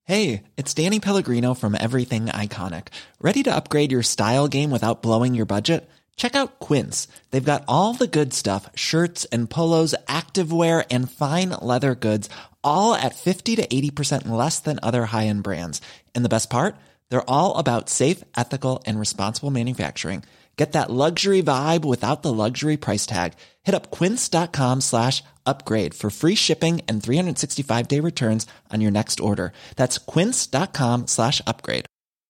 Hey, it's Danny Pellegrino from Everything Iconic. Ready to upgrade your style game without blowing your budget? Check out Quince. They've got all the good stuff, shirts and polos, activewear, and fine leather goods, all at 50 to 80% less than other high-end brands. And the best part? They're all about safe, ethical, and responsible manufacturing. Get that luxury vibe without the luxury price tag. Hit up quince.com/upgrade for free shipping and 365-day returns on your next order. That's quince.com/upgrade.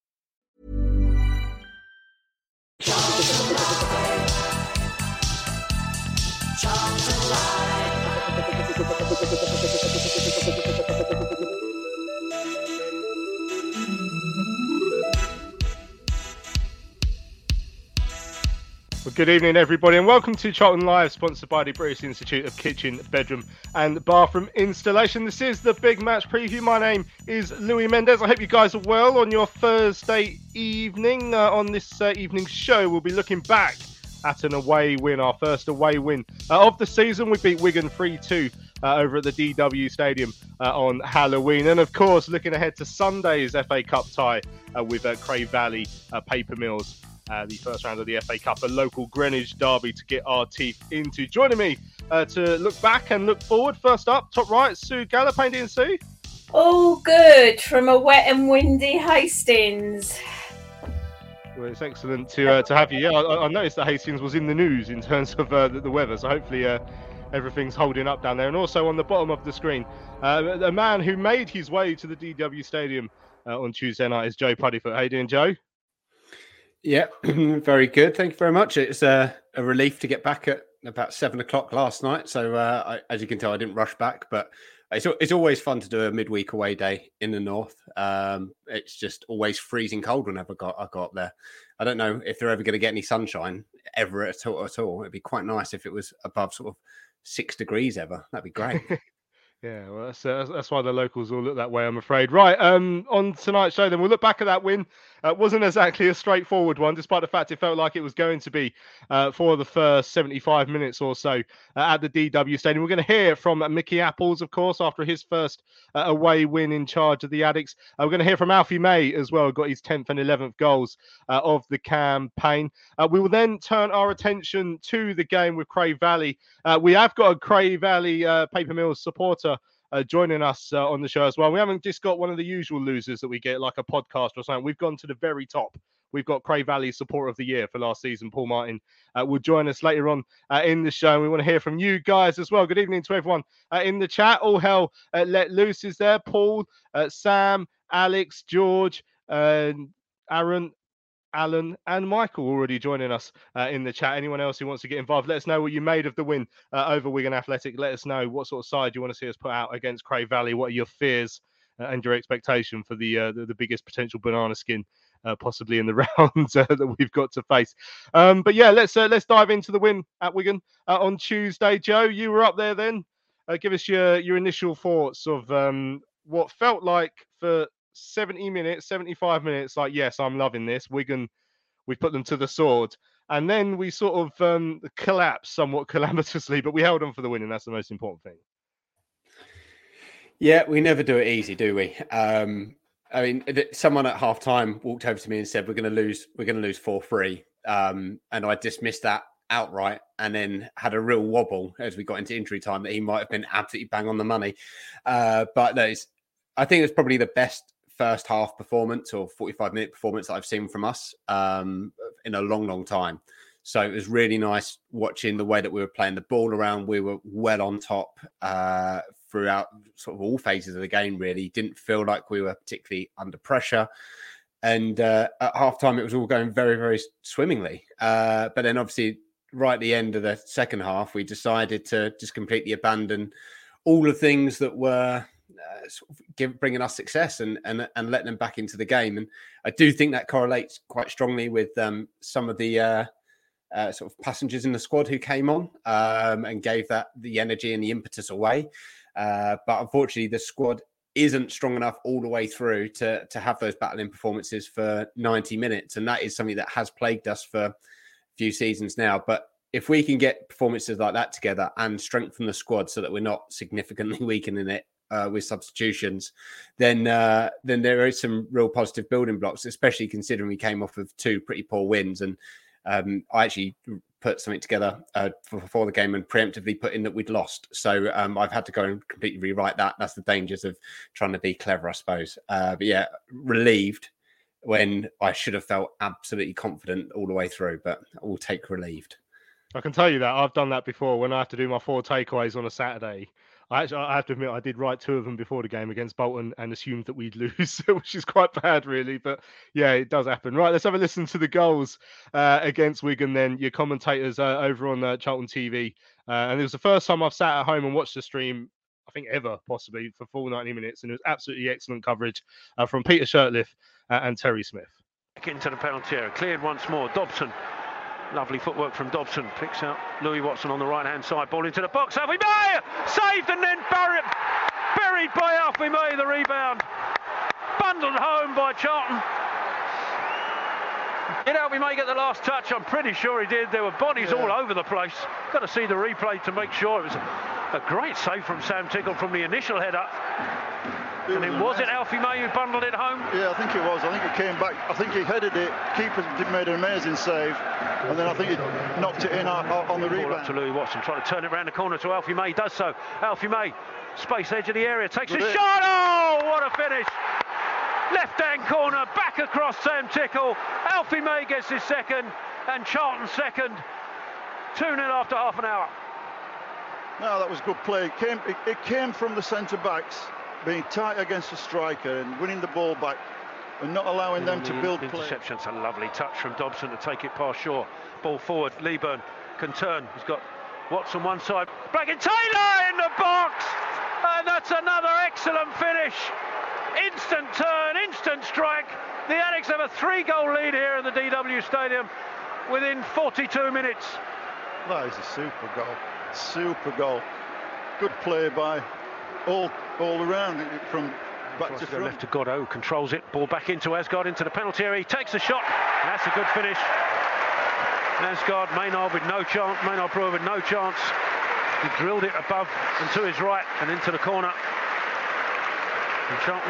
Well, good evening, everybody, and welcome to Charlton Live, sponsored by the British Institute of Kitchen, Bedroom and Bathroom Installation. This is the Big Match Preview. My name is Louis Mendez. I hope you guys are well on your Thursday evening. On this evening's show, we'll be looking back at an away win, our first away win of the season. We beat Wigan 3-2 over at the DW Stadium on Halloween. And, of course, looking ahead to Sunday's FA Cup tie with Crave Valley Paper Mills. The first round of the FA Cup, a local Greenwich derby to get our teeth into. Joining me to look back and look forward. First up, top right, Sue Gallup. How you doing, Sue? All good from a wet and windy Hastings. Well, it's excellent to have you. Yeah, I noticed that Hastings was in the news in terms of the weather, so hopefully everything's holding up down there. And also on the bottom of the screen, a man who made his way to the DW Stadium on Tuesday night is Joe Puddifoot. How you doing, Joe? Yeah, very good. Thank you very much. It's a relief to get back at about 7 o'clock last night. So as you can tell, I didn't rush back, but it's always fun to do a midweek away day in the north. It's just always freezing cold whenever I got up there. I don't know if they're ever going to get any sunshine ever at all. It'd be quite nice if it was above sort of 6 degrees ever. That'd be great. Yeah, well, that's why the locals all look that way, I'm afraid. Right, on tonight's show, then we'll look back at that win. Wasn't exactly a straightforward one, despite the fact it felt like it was going to be for the first 75 minutes or so at the DW Stadium. We're going to hear from Mickey Apples, of course, after his first away win in charge of the Addicts. We're going to hear from Alfie May as well, got his 10th and 11th goals of the campaign. We will then turn our attention to the game with Crave Valley. We have got a Crave Valley Paper Mills supporter joining us on the show as well. We haven't just got one of the usual losers that we get, like a podcast or something. We've gone to the very top. We've got Crave Valley Supporter of the Year for last season. Paul Martin will join us later on in the show. And we want to hear from you guys as well. Good evening to everyone in the chat. All hell let loose is there. Paul, Sam, Alex, George, Aaron, Alan and Michael already joining us in the chat. Anyone else who wants to get involved, let us know what you made of the win over Wigan Athletic. Let us know what sort of side you want to see us put out against Crave Valley. What are your fears and your expectation for the biggest potential banana skin possibly in the rounds that we've got to face? But yeah, let's dive into the win at Wigan on Tuesday. Joe, you were up there then. Give us your initial thoughts of what felt like for 70 minutes, 75 minutes, like, yes, I'm loving this. Wigan, we put them to the sword. And then we sort of collapsed somewhat calamitously, but we held on for the win, and that's the most important thing. Yeah, we never do it easy, do we? I mean, someone at half-time walked over to me and said, we're going to lose 4-3. And I dismissed that outright and then had a real wobble as we got into injury time that he might have been absolutely bang on the money. But no, I think it's probably the best first half performance or 45-minute performance that I've seen from us in a long, long time. So it was really nice watching the way that we were playing the ball around. We were well on top throughout sort of all phases of the game, really. Didn't feel like we were particularly under pressure. And at halftime, it was all going very, very swimmingly. But then obviously, right at the end of the second half, we decided to just completely abandon all the things that were bringing us success and letting them back into the game. And I do think that correlates quite strongly with some of the sort of passengers in the squad who came on and gave that the energy and the impetus away. But unfortunately, the squad isn't strong enough all the way through to have those battling performances for 90 minutes. And that is something that has plagued us for a few seasons now. But if we can get performances like that together and strengthen the squad so that we're not significantly weakening it with substitutions, then there is some real positive building blocks, especially considering we came off of 2 pretty poor wins. And I actually put something together before the game and preemptively put in that we'd lost. So I've had to go and completely rewrite that. That's the dangers of trying to be clever, I suppose. But yeah, relieved when I should have felt absolutely confident all the way through, but I will take relieved. I can tell you that I've done that before when I have to do my 4 takeaways on a Saturday. I have to admit, I did write 2 of them before the game against Bolton and assumed that we'd lose, which is quite bad, really. But yeah, it does happen. Right, let's have a listen to the goals against Wigan then. Your commentators over on Charlton TV. And it was the first time I've sat at home and watched the stream, I think ever, possibly, for full 90 minutes. And it was absolutely excellent coverage from Peter Shirtliff and Terry Smith. Back into the penalty area, cleared once more. Dobson. Lovely footwork from Dobson. Picks out Louis Watson on the right-hand side. Ball into the box. Alfie May! Saved and then buried by Alfie May, the rebound. Bundled home by Charlton. Did Alfie May get the last touch? I'm pretty sure he did. There were bodies all over the place. Got to see the replay to make sure. It was a great save from Sam Tickle from the initial header. And then was it Alfie May who bundled it home? Yeah, I think it was. I think it came back. I think he headed it. Keeper made an amazing save. And then I think he knocked it in on the rebound. Ball up to Louis Watson, trying to turn it around the corner to Alfie May. Does so. Alfie May, space edge of the area, takes a shot. Oh, what a finish. Left-hand corner, back across Sam Tickle. Alfie May gets his second, and Charlton second. 2-0 after half an hour. No, that was good play. It came from the centre-backs, being tight against the striker and winning the ball back and not allowing them to build play. Interception's a lovely touch from Dobson to take it past Shaw. Ball forward, Leeburn can turn. He's got Watson one side. Bracken Taylor in the box! And that's another excellent finish. Instant turn, instant strike. The Addicks have a 3-goal lead here in the DW Stadium within 42 minutes. That is a super goal. Super goal. Good play by all around from back to front. Left to Godot, controls it. Ball back into Asgard, into the penalty area. He takes a shot. That's a good finish. Asgard, Maynard with no chance. Maynard Brewer with no chance. He drilled it above and to his right and into the corner. And Charlton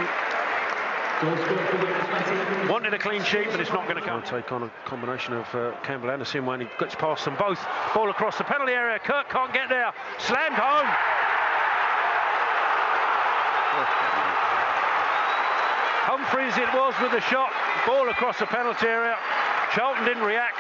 wanted a clean sheet, but it's not going to come. Take on a combination of Campbell Anderson when he gets past them both. Ball across the penalty area. Kirk can't get there. Slammed home. Humphreys it was with the shot. Ball across the penalty area. Charlton didn't react.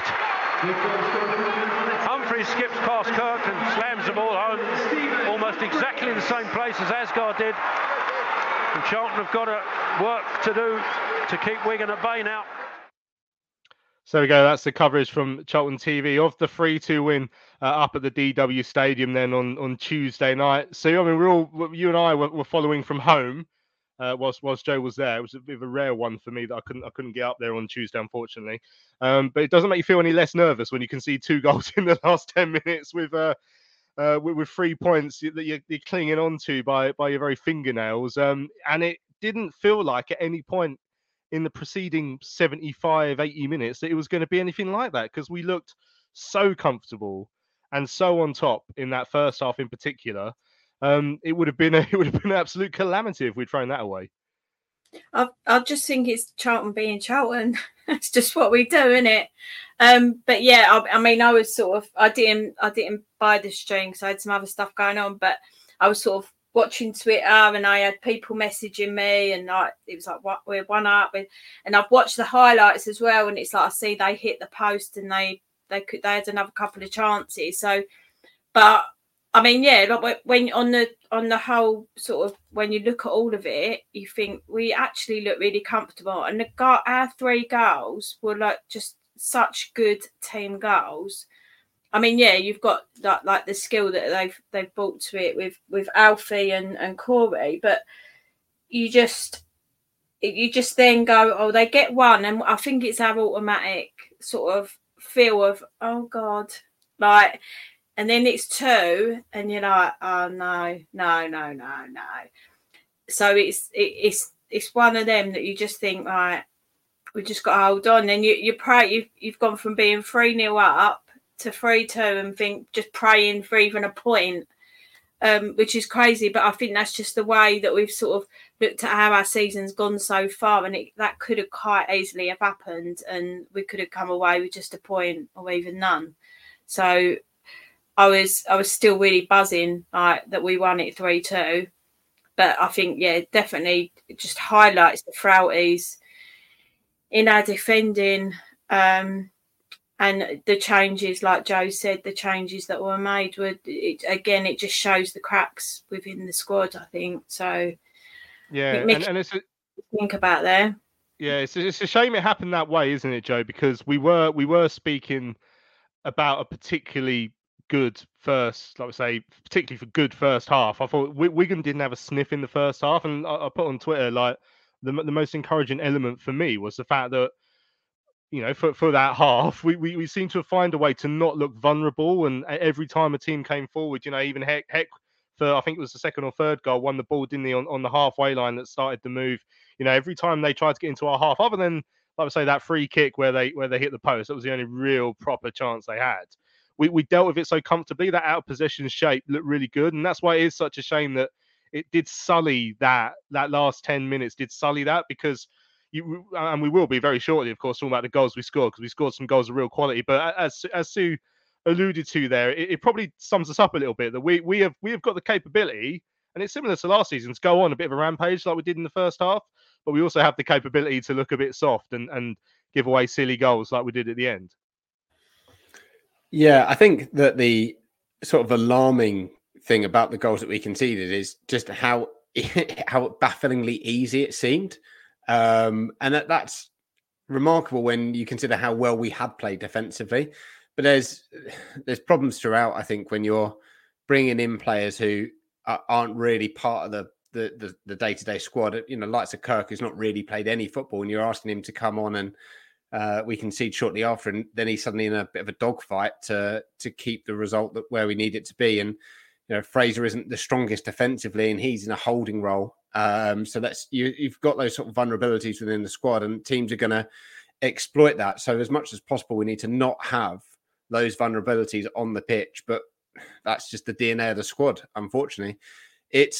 Humphreys skips past Kirk and slams the ball home. Almost exactly the same place as Asgard did. And Charlton have got work to do to keep Wigan at bay now. So there we go. That's the coverage from Charlton TV of the 3-2 win up at the DW Stadium then on Tuesday night. So I mean, you and I were following from home whilst Joe was there. It was a bit of a rare one for me that I couldn't get up there on Tuesday, unfortunately. But it doesn't make you feel any less nervous when you can see 2 goals in the last 10 minutes with 3 points that you're clinging on to by your very fingernails. And it didn't feel like at any point in the preceding 75, 80 minutes that it was going to be anything like that, because we looked so comfortable and so on top in that first half in particular. It would have been an absolute calamity if we'd thrown that away. I just think it's Charlton being Charlton. It's just what we do, isn't it? But yeah, I mean, I was sort of, I didn't buy the stream because I had some other stuff going on, but I was sort of watching Twitter and I had people messaging me and it was like, what, we're 1-up, and I've watched the highlights as well, and it's like I see they hit the post and they had another couple of chances. So, but I mean, yeah, like when on the whole sort of, when you look at all of it, you think we actually look really comfortable, and our 3 goals were like just such good team goals. I mean, yeah, you've got that, like the skill that they've brought to it with Alfie and Corey, but you just then go, oh, they get one, and I think it's our automatic sort of feel of, oh God, like. And then it's 2, and you're like, oh no. So it's one of them that you just think, right, we just got to hold on. And you pray. You've gone from being 3-0 up to 3-2, and think just praying for even a point. which is crazy. But I think that's just the way that we've sort of looked at how our season's gone so far, and that could have quite easily have happened, and we could have come away with just a point or even none. So I was still really buzzing that we won it 3-2. But I think, definitely it just highlights the frailties in our defending, and the changes, like Joe said, the changes that were made it just shows the cracks within the squad, I think. So yeah, and it's think about there. Yeah, it's a shame it happened that way, isn't it, Joe? Because we were speaking about a particularly good first, like we say, particularly for good first half. I thought Wigan didn't have a sniff in the first half, and I put on Twitter like the most encouraging element for me was the fact that, you know, for that half, we seemed to find a way to not look vulnerable, and every time a team came forward, you know, even Heck for I think it was the second or third goal, won the ball, didn't he, on the halfway line that started the move. You know, every time they tried to get into our half, other than, like I say, that free kick where they hit the post, that was the only real proper chance they had. We dealt with it so comfortably. That out of possession shape looked really good, and that's why it is such a shame that it did sully that last 10 minutes did sully that, because and we will be very shortly, of course, talking about the goals we scored, because we scored some goals of real quality. But as Sue alluded to there, it probably sums us up a little bit that we have got the capability, and it's similar to last season, to go on a bit of a rampage like we did in the first half, but we also have the capability to look a bit soft and give away silly goals like we did at the end. Yeah, I think that the sort of alarming thing about the goals that we conceded is just how bafflingly easy it seemed. And that's remarkable when you consider how well we had played defensively. But there's problems throughout, I think, when you're bringing in players who aren't really part of the day-to-day squad. You know, likes of Kirk, who's not really played any football, and you're asking him to come on and we concede shortly after, and then he's suddenly in a bit of a dogfight to keep the result where we need it to be. And you know, Fraser isn't the strongest defensively, and he's in a holding role. So that's you've got those sort of vulnerabilities within the squad, and teams are going to exploit that. So as much as possible, we need to not have those vulnerabilities on the pitch. But that's just the DNA of the squad. Unfortunately, it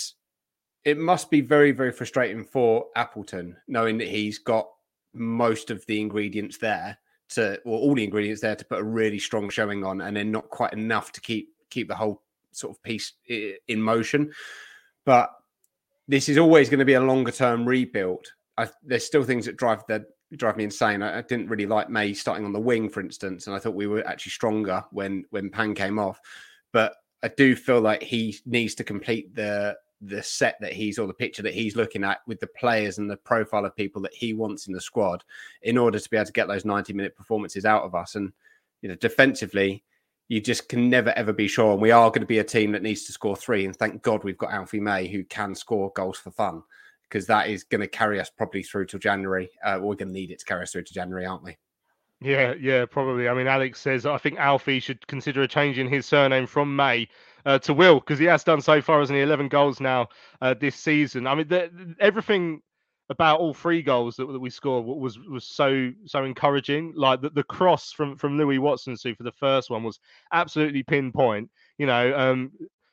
must be very, very frustrating for Appleton, knowing that he's got most of the ingredients there all the ingredients there to put a really strong showing on, and then not quite enough to keep the whole sort of piece in motion. But this is always going to be a longer term rebuild. There's still things that drive me insane. I didn't really like May starting on the wing, for instance, and I thought we were actually stronger when Pan came off. But I do feel like he needs to complete the set that or the picture that he's looking at with the players and the profile of people that he wants in the squad in order to be able to get those 90-minute performances out of us. And, you know, defensively, you just can never, ever be sure. And we are going to be a team that needs to score 3. And thank God we've got Alfie May, who can score goals for fun, because that is going to carry us probably through till January. We're going to need it to carry us through to January, aren't we? Yeah, probably. I mean, Alex says, I think Alfie should consider a change in his surname from May to Will, because he has done so far, hasn't he? 11 goals now this season. I mean, everything about all 3 goals that we scored was so encouraging. Like the cross from Louis Watson for the first one was absolutely pinpoint. You know,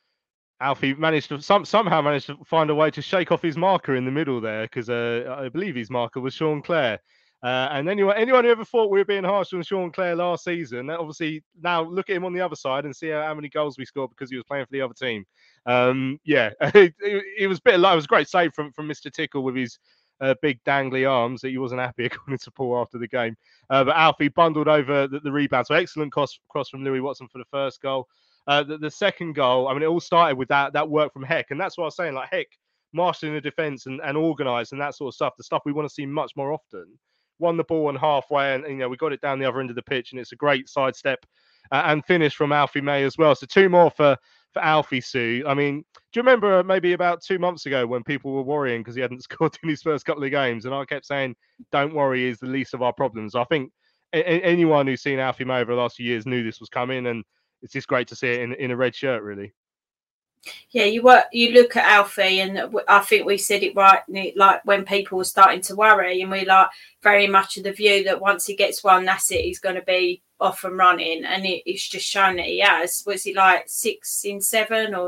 Alfie somehow managed to find a way to shake off his marker in the middle there, because I believe his marker was Sean Clare. And anyone who ever thought we were being harsh on Sean Clare last season, obviously now look at him on the other side and see how many goals we scored because he was playing for the other team. It was a bit. It was a great save from Mr. Tickle with his big dangly arms that he wasn't happy according to Paul after the game. But Alfie bundled over the rebound. So excellent cross from Louis Watson for the first goal. The second goal, I mean, it all started with that work from Heck, and that's what I was saying. Like Heck marshalling the defence and organised and that sort of stuff. The stuff we want to see much more often. Won the ball on halfway, and you know we got it down the other end of the pitch, and it's a great sidestep and finish from Alfie May as well. So 2 more for Alfie, Sue. I mean, do you remember maybe about 2 months ago when people were worrying because he hadn't scored in his first couple of games, and I kept saying, "Don't worry, he's the least of our problems." I think anyone who's seen Alfie May over the last few years knew this was coming, and it's just great to see it in a red shirt, really. Yeah, you look at Alfie, and I think we said it right, like when people were starting to worry, and we like very much of the view that once he gets one, that's it, he's going to be off and running, and it's just shown that he has. Was he like 6 in 7 or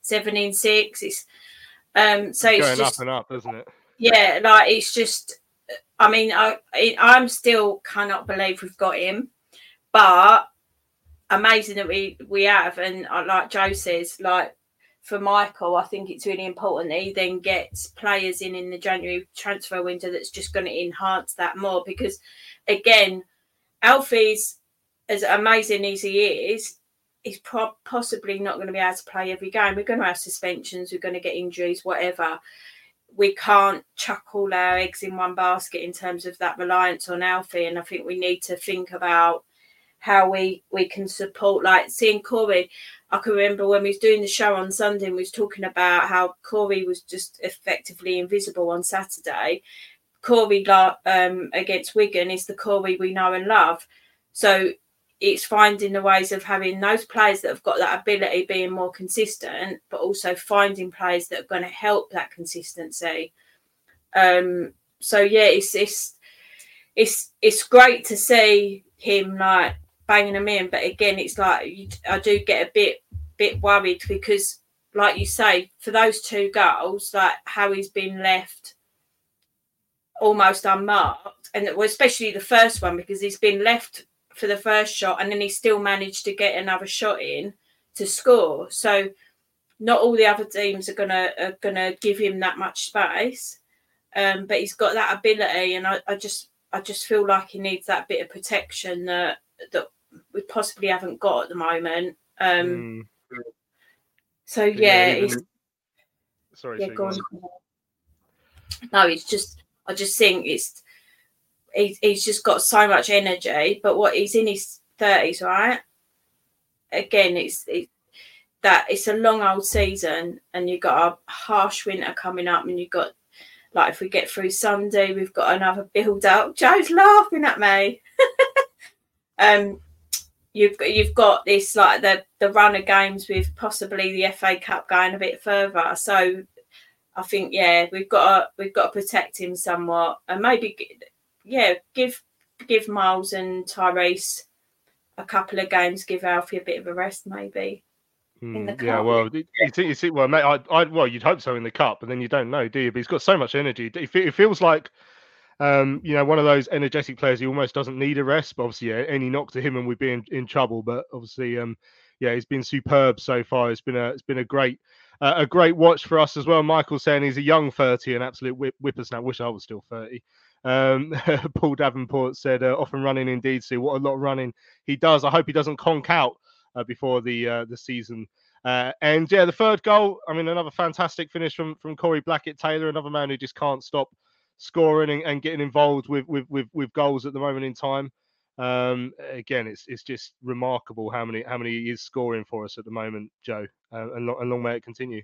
7 in 6. It's it's going up and up, isn't it? Yeah, like it's just. I mean, I'm still cannot believe we've got him, but amazing that we have. And like Joe says, like for Michael, I think it's really important that he then gets players in the January transfer window that's just going to enhance that more. Because again, Alfie's as amazing as he is, he's possibly not going to be able to play every game. We're going to have suspensions, we're going to get injuries, whatever. We can't chuck all our eggs in one basket in terms of that reliance on Alfie. And I think we need to think about how we can support, like seeing Corey. I can remember when we was doing the show on Sunday, we was talking about how Corey was just effectively invisible on Saturday. Corey against Wigan is the Corey we know and love. So it's finding the ways of having those players that have got that ability being more consistent, but also finding players that are going to help that consistency. So yeah, it's great to see him like banging them in, but again, it's like I do get a bit worried because, like you say, for those 2 goals, like how he's been left almost unmarked, and especially the first one because he's been left for the first shot and then he still managed to get another shot in to score. So not all the other teams are gonna give him that much space, but he's got that ability, and I just feel like he needs that bit of protection that we possibly haven't got at the moment. So yeah, sorry. Yeah, go on. No, it's just I just think he's just got so much energy, but he's in his 30s, right? Again, it's a long old season, and you've got a harsh winter coming up, and you've got, like, if we get through Sunday, we've got another build up. Joe's laughing at me. You've got this, like the run of games with possibly the FA Cup going a bit further. So I think we've got to protect him somewhat, and maybe give Miles and Tyrese a couple of games, give Alfie a bit of a rest, maybe. In the cup. Yeah, well, you see, well, mate, you'd hope so in the cup, but then you don't know, do you? But he's got so much energy. It feels like, one of those energetic players. He almost doesn't need a rest. But obviously, any knock to him and we'd be in trouble. But obviously, he's been superb so far. It's been a great watch for us as well. Michael saying he's a young 30, an absolute whippersnapper. Wish I was still 30. Paul Davenport said, often running indeed. See what a lot of running he does. I hope he doesn't conk out before the season. And the third goal, I mean, another fantastic finish from Corey Blackett-Taylor, another man who just can't stop scoring and getting involved with goals at the moment in time. Again, it's just remarkable how many he is scoring for us at the moment, Joe, and long may it continue.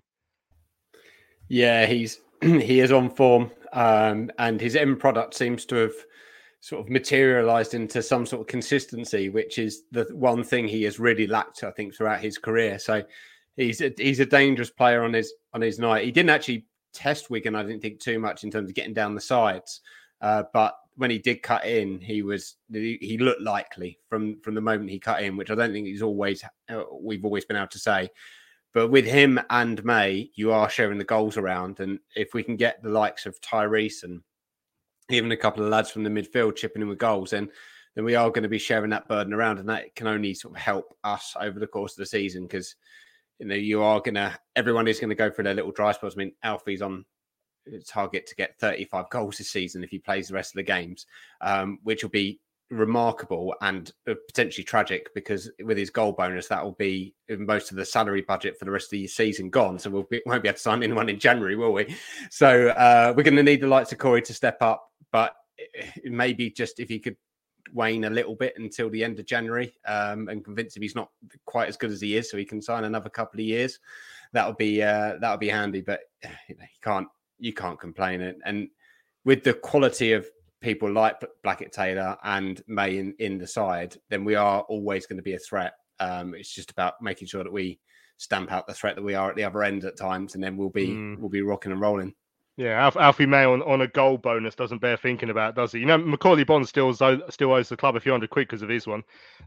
Yeah, he is on form, and his end product seems to have sort of materialized into some sort of consistency, which is the one thing he has really lacked, I think, throughout his career. So he's a dangerous player on his night. He didn't actually test Wigan, I didn't think, too much in terms of getting down the sides, but when he did cut in, he looked likely from the moment he cut in, which I don't think we've always been able to say. But with him and May, you are sharing the goals around, and if we can get the likes of Tyrese and even a couple of lads from the midfield chipping in with goals, then we are going to be sharing that burden around, and that can only sort of help us over the course of the season, because everyone is going to go through their little dry spells. I mean, Alfie's on target to get 35 goals this season if he plays the rest of the games, which will be remarkable and potentially tragic, because with his goal bonus, that will be most of the salary budget for the rest of the season gone. So won't be able to sign anyone in January, will we? So we're going to need the likes of Corey to step up, but maybe just if he could wane a little bit until the end of January, and convince him he's not quite as good as he is, so he can sign another couple of years. That would be handy. But you can't complain. And with the quality of people like Blackett-Taylor and May in the side, then we are always going to be a threat. It's just about making sure that we stamp out the threat that we are at the other end at times, and then we'll be rocking and rolling. Yeah, Alfie May on a goal bonus doesn't bear thinking about, does he? You know, Macaulay Bond still owes the club a few £100 because of his one.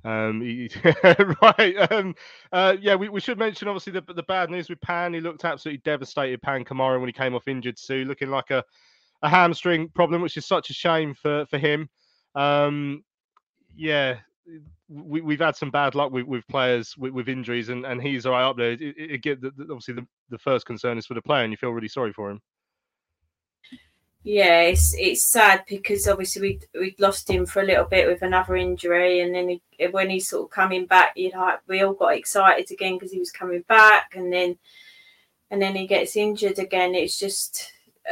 Right. Yeah, we should mention, obviously, the bad news with Pan. He looked absolutely devastated, Pan Kamara, when he came off injured too, looking like a hamstring problem, which is such a shame for him. Yeah, we've had some bad luck with players with injuries, and he's right up there. Obviously, the first concern is for the player, and you feel really sorry for him. Yeah, it's sad because obviously we'd lost him for a little bit with another injury, and then when he's sort of coming back, we all got excited again because he was coming back, and then he gets injured again. It's just,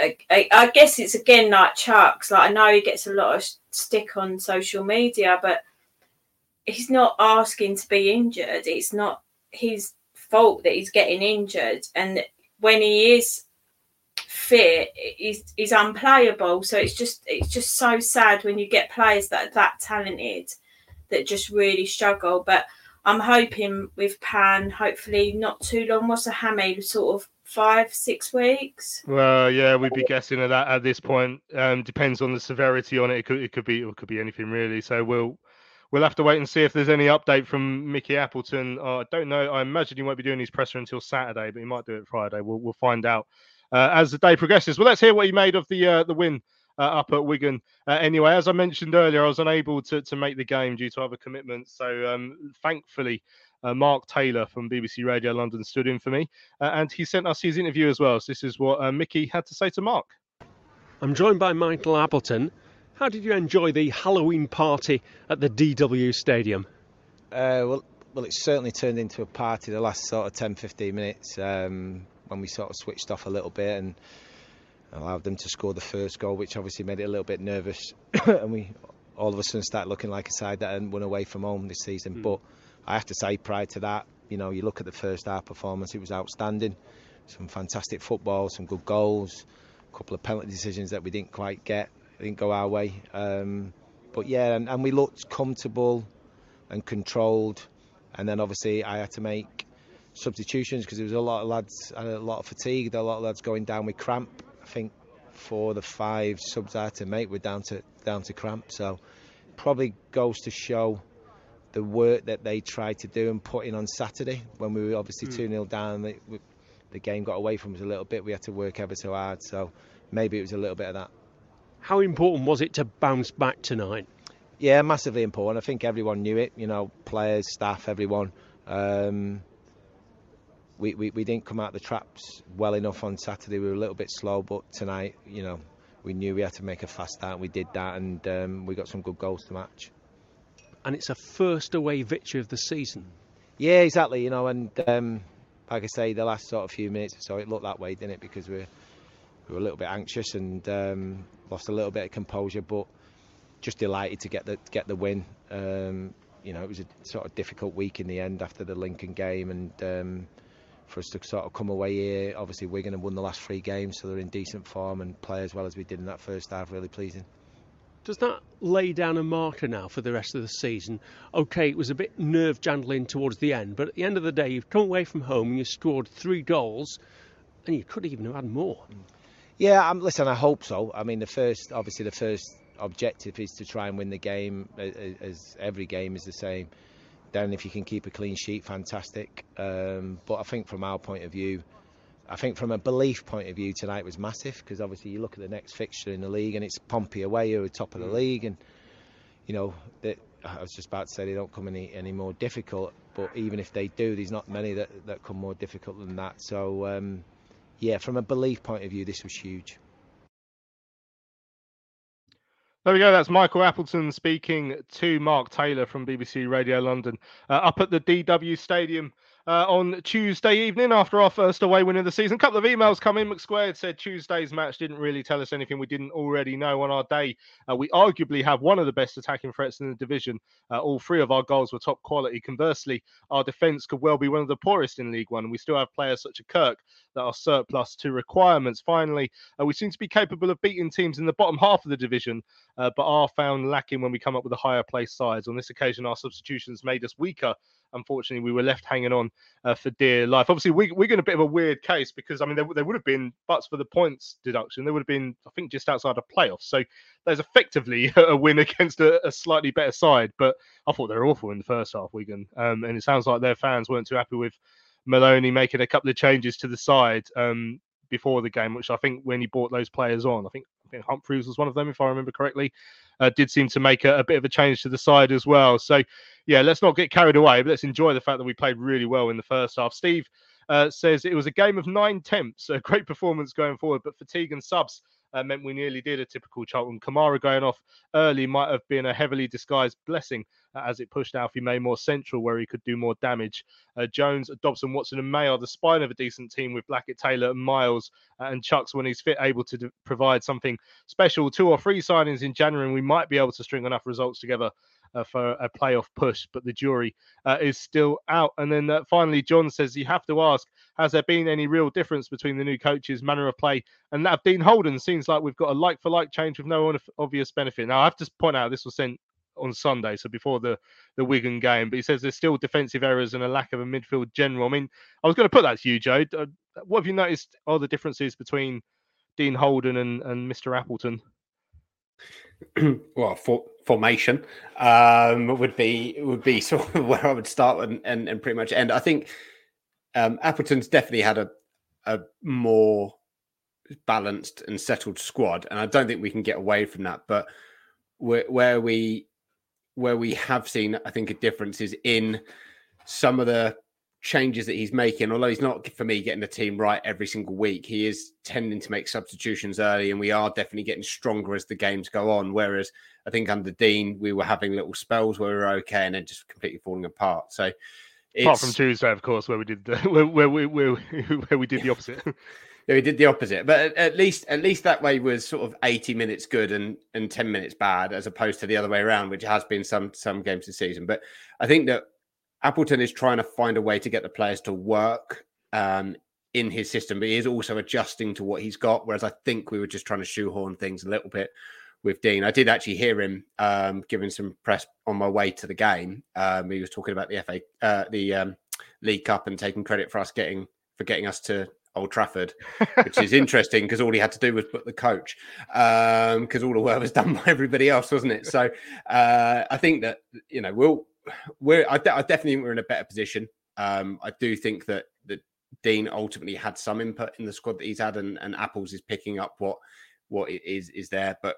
I guess it's again like Chuks. Like, I know he gets a lot of stick on social media, but he's not asking to be injured. It's not his fault that he's getting injured, and when he is fit, he's unplayable. So it's just so sad when you get players that are that talented that just really struggle. But I'm hoping with Pan, hopefully not too long. What's a hammy? Sort of 5-6 weeks. Well, yeah, we'd be guessing at that at this point. Depends on the severity on it. It could be anything really. So we'll have to wait and see if there's any update from Mickey Appleton. I don't know. I imagine he won't be doing his presser until Saturday, but he might do it Friday. We'll find out as the day progresses. Well, let's hear what he made of the win up at Wigan. Anyway, as I mentioned earlier, I was unable to make the game due to other commitments. So thankfully, Mark Taylor from BBC Radio London stood in for me, and he sent us his interview as well. So this is what Mickey had to say to Mark. I'm joined by Michael Appleton. How did you enjoy the Halloween party at the DW Stadium? Well, it certainly turned into a party the last sort of 10-15 minutes when we sort of switched off a little bit and allowed them to score the first goal, which obviously made it a little bit nervous. And we all of a sudden started looking like a side that hadn't won away from home this season. But I have to say, prior to that, you look at the first half performance, it was outstanding. Some fantastic football, some good goals, a couple of penalty decisions that we didn't quite get. Didn't go our way, but yeah, and we looked comfortable and controlled. And then obviously I had to make substitutions because there was a lot of lads, a lot of fatigue, a lot of lads going down with cramp. I think 4 of the 5 subs I had to make were down to cramp. So probably goes to show the work that they tried to do and put in on Saturday when we were obviously 2-0 down. The game got away from us a little bit. We had to work ever so hard. So maybe it was a little bit of that. How important was it to bounce back tonight? Yeah, massively important. I think everyone knew it, players, staff, everyone. We didn't come out the traps well enough on Saturday. We were a little bit slow, but tonight, we knew we had to make a fast start. We did that, and we got some good goals to match. And it's a first away victory of the season. Yeah, exactly, and like I say, the last sort of few minutes or so, it looked that way, didn't it? Because we were a little bit anxious and lost a little bit of composure, but just delighted to get the win. It was a sort of difficult week in the end after the Lincoln game, and for us to sort of come away here, obviously Wigan have won the last 3 games, so they're in decent form and play as well as we did in that first half. Really pleasing. Does that lay down a marker now for the rest of the season? OK, it was a bit nerve-jangling towards the end, but at the end of the day, you've come away from home and you scored 3 goals, and you could even have had more. Yeah, listen, I hope so. I mean, the first objective is to try and win the game, as every game is the same. Then if you can keep a clean sheet, fantastic. But I think from our point of view, from a belief point of view, tonight was massive, because obviously you look at the next fixture in the league and it's Pompey away, who are top of the league, and I was just about to say they don't come any more difficult, but even if they do, there's not many that come more difficult than that. So yeah, from a belief point of view, this was huge. There we go. That's Michael Appleton speaking to Mark Taylor from BBC Radio London up at the DW Stadium on Tuesday evening after our first away win of the season. A couple of emails come in. McSquared said Tuesday's match didn't really tell us anything we didn't already know. On our day, we arguably have one of the best attacking threats in the division. All 3 of our goals were top quality. Conversely, our defence could well be one of the poorest in League One. We still have players such as Kirk that are surplus to requirements. Finally, we seem to be capable of beating teams in the bottom half of the division, but are found lacking when we come up with the higher placed sides. On this occasion, our substitutions made us weaker unfortunately, we were left hanging on for dear life. Obviously, we're in a bit of a weird case because, I mean, there would have been, but for the points deduction, there would have been, I think, just outside of playoffs. So there's effectively a win against a slightly better side. But I thought they were awful in the first half, Wigan. And it sounds like their fans weren't too happy with Maloney making a couple of changes to the side before the game, which I think when he brought those players on, I think Humphreys was one of them, if I remember correctly, did seem to make a bit of a change to the side as well. So, yeah, let's not get carried away, but let's enjoy the fact that we played really well in the first half. Steve says it was a game of 9 attempts, a great performance going forward, but fatigue and subs meant we nearly did a typical Charlton. Kamara going off early might have been a heavily disguised blessing as it pushed Alfie May more central where he could do more damage. Jones, Dobson, Watson and May are the spine of a decent team with Blackett, Taylor and Miles and Chucks when he's fit able to provide something special. 2 or 3 signings in January and we might be able to string enough results together for a playoff push, but the jury is still out. And then finally, John says you have to ask, has there been any real difference between the new coach's manner of play and that of Dean Holden? Seems like we've got a like-for-like change with no obvious benefit. Now, I have to point out this was sent on Sunday, so before the Wigan game, but he says there's still defensive errors and a lack of a midfield general. I mean, I was going to put that to you, Joe. What have you noticed are the differences between Dean Holden and Mr. Appleton? Well, formation would be sort of where I would start and pretty much end. I think Appleton's definitely had a more balanced and settled squad, and I don't think we can get away from that. But where we have seen, I think, a difference is in some of the changes that he's making. Although he's not, for me, getting the team right every single week, he is tending to make substitutions early, and we are definitely getting stronger as the games go on. Whereas I think under Dean, we were having little spells where we were okay and then just completely falling apart. So, apart from Tuesday, of course, where we did where we did the opposite. Yeah, we did the opposite, but at least that way was sort of 80 minutes good and 10 minutes bad, as opposed to the other way around, which has been some games this season. But I think that Appleton is trying to find a way to get the players to work in his system, but he is also adjusting to what he's got. Whereas I think we were just trying to shoehorn things a little bit with Dean. I did actually hear him giving some press on my way to the game. He was talking about the League Cup and taking credit for getting us to Old Trafford, which is interesting because all he had to do was put the coach, because all the work was done by everybody else, wasn't it? So I think that, you know, I definitely think we're in a better position. I do think that Dean ultimately had some input in the squad that he's had, and Apples is picking up what is there. But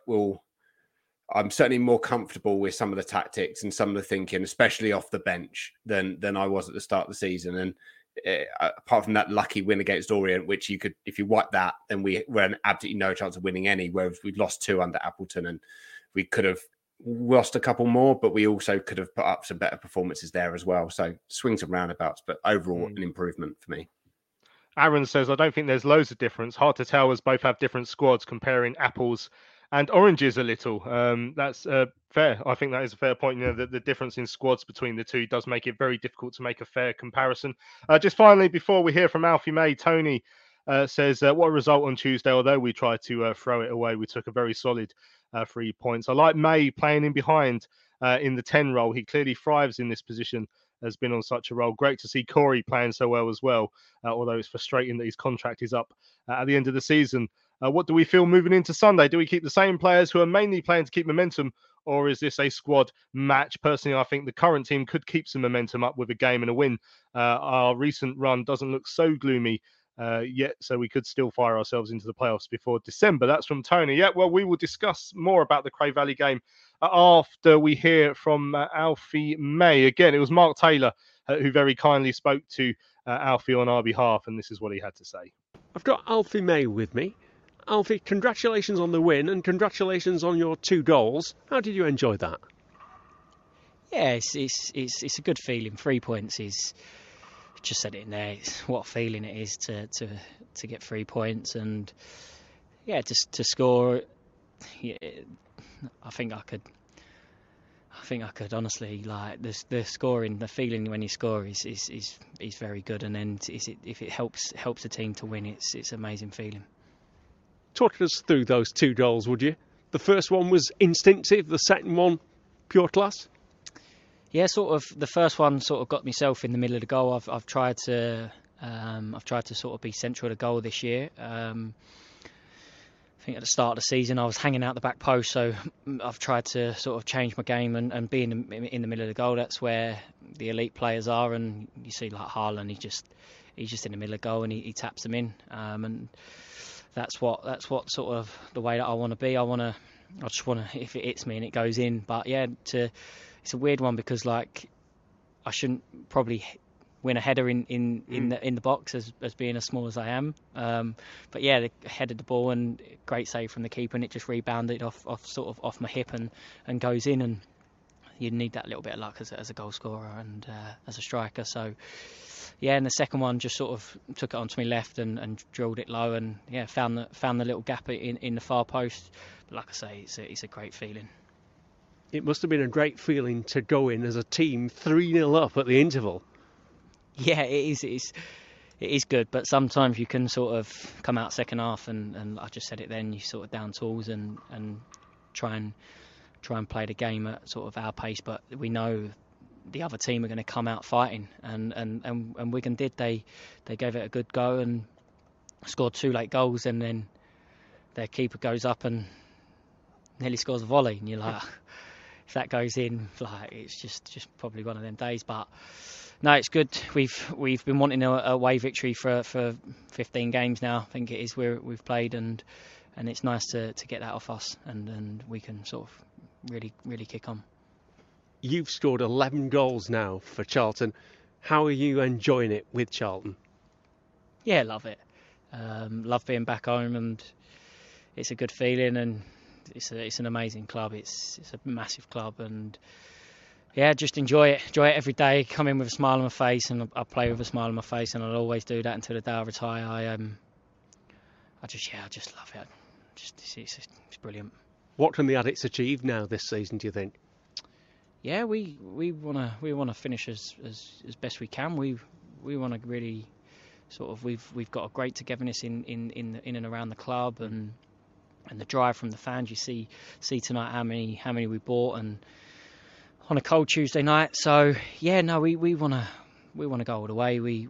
I'm certainly more comfortable with some of the tactics and some of the thinking, especially off the bench, than I was at the start of the season. And apart from that lucky win against Orient, which you could, if you wipe that, then we had absolutely no chance of winning any. Whereas we'd lost 2 under Appleton, and we could have lost a couple more, but we also could have put up some better performances there as well. So swings and roundabouts, but overall an improvement for me. Aaron says, I don't think there's loads of difference. Hard to tell as both have different squads, comparing apples and oranges a little. That's fair. I think that is a fair point. You know, the difference in squads between the two does make it very difficult to make a fair comparison. Just finally, before we hear from Alfie May, Tony says, what a result on Tuesday. Although we tried to throw it away, we took a very solid 3 points. I like May playing in behind in the 10 role. He clearly thrives in this position, has been on such a role. Great to see Corey playing so well as well, although it's frustrating that his contract is up at the end of the season. What do we feel moving into Sunday? Do we keep the same players who are mainly playing to keep momentum, or is this a squad match? Personally, I think the current team could keep some momentum up with a game and a win. Our recent run doesn't look so gloomy yet, so we could still fire ourselves into the playoffs before December. That's from Tony. Yeah, well, we will discuss more about the Cray Valley game after we hear from Alfie May. Again, it was Mark Taylor who very kindly spoke to Alfie on our behalf, and this is what he had to say. I've got Alfie May with me. Alfie, congratulations on the win and congratulations on your 2 goals. How did you enjoy that? Yeah, it's a good feeling. 3 points is, just said it in there, it's what a feeling it is to get 3 points, and yeah, just to score. Yeah, I think I could honestly, like, the scoring, the feeling when you score is very good, and then if it helps the team to win, it's an amazing feeling. Talk us through those 2 goals, would you? The first one was instinctive, the second one pure class. Yeah, sort of. The first one sort of got myself in the middle of the goal. I've tried to sort of be central to goal this year. I think at the start of the season I was hanging out the back post, so I've tried to sort of change my game and be in the middle of the goal. That's where the elite players are, and you see like Haaland, he's just in the middle of the goal and he taps them in, and that's what sort of the way that I want to be. I just want to, if it hits me and it goes in. But yeah, it's a weird one because like I shouldn't probably win a header in the box as being as small as I am. But yeah, they headed the ball and great save from the keeper, and it just rebounded off my hip and goes in. And you need that little bit of luck as a goal scorer and as a striker. So yeah, and the second one just sort of took it onto my left and drilled it low, and yeah, found the little gap in the far post. But like I say, it's a great feeling. It must have been a great feeling to go in as a team 3-0 up at the interval. Yeah, it is good, but sometimes you can sort of come out second half and I just said it then, you sort of down tools and try and play the game at sort of our pace, but we know the other team are going to come out fighting, and Wigan did. They gave it a good go and scored 2 late goals, and then their keeper goes up and nearly scores a volley, and you're like, if that goes in, like it's just probably one of them days. But no, it's good. We've been wanting a away victory for 15 games now, I think it is, where we've played, and it's nice to get that off us, and we can sort of really kick on. You've scored 11 goals now for Charlton. How are you enjoying it with Charlton? Yeah, love it. Love being back home, and it's a good feeling, and it's an amazing club. It's a massive club, and yeah, just enjoy it every day. Come in with a smile on my face, and I play with a smile on my face, and I'll always do that until the day I retire. I just love it. It's brilliant. What can the Addicts achieve now this season, do you think? Yeah, we wanna finish as best we can. We want to really sort of we've got a great togetherness in and around the club, and the drive from the fans. You see tonight how many we bought, and on a cold Tuesday night. So yeah, no, we want to go all the way. We're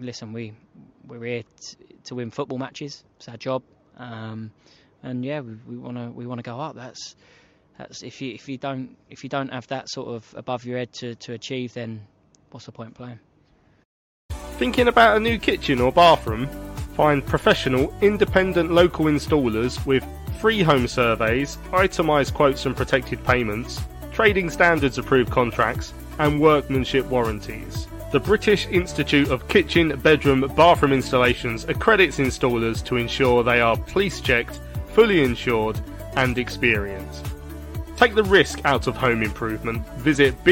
here to win football matches. It's our job, and yeah, we want to go up. That's if you don't have that sort of above your head to achieve, then what's the point playing? Thinking about a new kitchen or bathroom? Find professional, independent local installers with free home surveys, itemised quotes and protected payments, trading standards approved contracts, and workmanship warranties. The British Institute of Kitchen, Bedroom, Bathroom Installations accredits installers to ensure they are police checked, fully insured and experienced. Take the risk out of home improvement. Visit